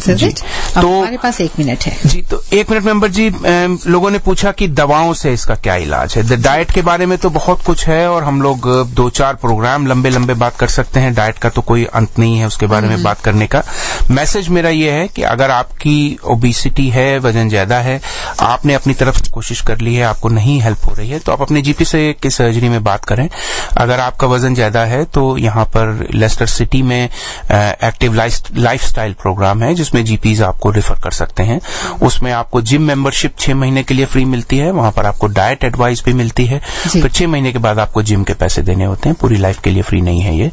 Speaker 3: तो हमारे पास एक मिनट है
Speaker 4: जी, तो एक मिनट में अंबर जी, लोगों ने पूछा कि दवाओं से इसका क्या इलाज है। डाइट के बारे में तो बहुत कुछ है और हम लोग दो चार प्रोग्राम लंबे लंबे बात कर सकते हैं। डाइट का तो कोई अंत नहीं है उसके बारे में बात करने का। मैसेज मेरा ये है कि अगर आपकी ओबेसिटी है, वजन ज्यादा है, आपने अपनी तरफ से कोशिश कर ली है, आपको नहीं हेल्प हो रही है, तो आप अपने जीपी से की सर्जरी में बात करें। अगर आपका वजन ज्यादा है तो यहाँ पर लेस्टर सिटी में एक्टिव लाइफस्टाइल प्रोग्राम है जिसमें जीपीज आपको रेफर कर सकते हैं। उसमें आपको जिम मेंबरशिप छह महीने के लिए फ्री मिलती है, वहां पर आपको डाइट एडवाइस भी मिलती है, फिर छह महीने के बाद आपको जिम के पैसे देने होते हैं, पूरी लाइफ के लिए फ्री नहीं है ये।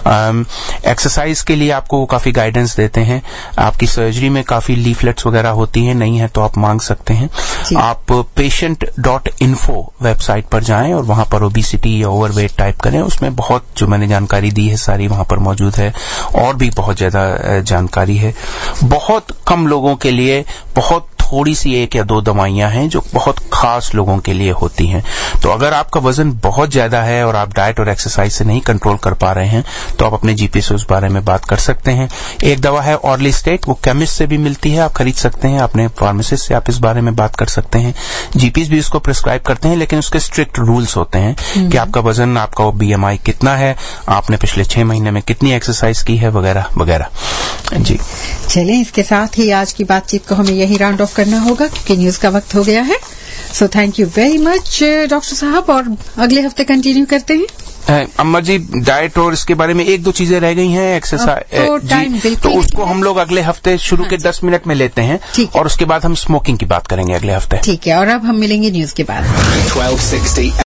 Speaker 4: एक्सरसाइज के लिए आपको काफी गाइडेंस देते हैं। आपकी सर्जरी में काफी लीफलेट्स वगैरह होती हैं, नहीं है तो आप मांग सकते हैं। आप पेशेंट डॉट इन्फो वेबसाइट पर जाएं और वहां पर ओबेसिटी या ओवरवेट टाइप करें। उसमें बहुत जो मैंने जानकारी दी है सारी वहां पर मौजूद है, और भी बहुत ज्यादा जानकारी है। बहुत कम लोगों के लिए बहुत थोड़ी सी एक या दो दवाइयां हैं जो बहुत खास लोगों के लिए होती हैं। तो अगर आपका वजन बहुत ज्यादा है और आप डाइट और एक्सरसाइज से नहीं कंट्रोल कर पा रहे हैं तो आप अपने जीपी से उस बारे में बात कर सकते हैं। एक दवा है ऑर्लिस्टेट, वो केमिस्ट से भी मिलती है, आप खरीद सकते हैं। अपने फार्मासिस्ट से आप इस बारे में बात कर सकते हैं। जीपीज भी इसको प्रिस्क्राइब करते हैं, लेकिन उसके स्ट्रिक्ट रूल्स होते हैं कि आपका वजन, आपका बीएमआई कितना है, आपने पिछले छह महीने में कितनी एक्सरसाइज की है, वगैरह वगैरह। जी
Speaker 3: चलिए, इसके साथ ही आज की बातचीत को हमें यही राउंड ऑफ करना होगा क्योंकि न्यूज का वक्त हो गया है। So thank you very much doctor साहब, और अगले हफ्ते कंटिन्यू करते हैं।
Speaker 4: अम्मा जी, डाइट और इसके बारे में एक दो चीजें रह गई हैं, एक्सरसाइज, तो उसको हम लोग अगले हफ्ते शुरू के दस मिनट में लेते हैं, और उसके बाद हम स्मोकिंग की बात करेंगे अगले हफ्ते।
Speaker 3: ठीक है, और अब हम मिलेंगे न्यूज के बाद।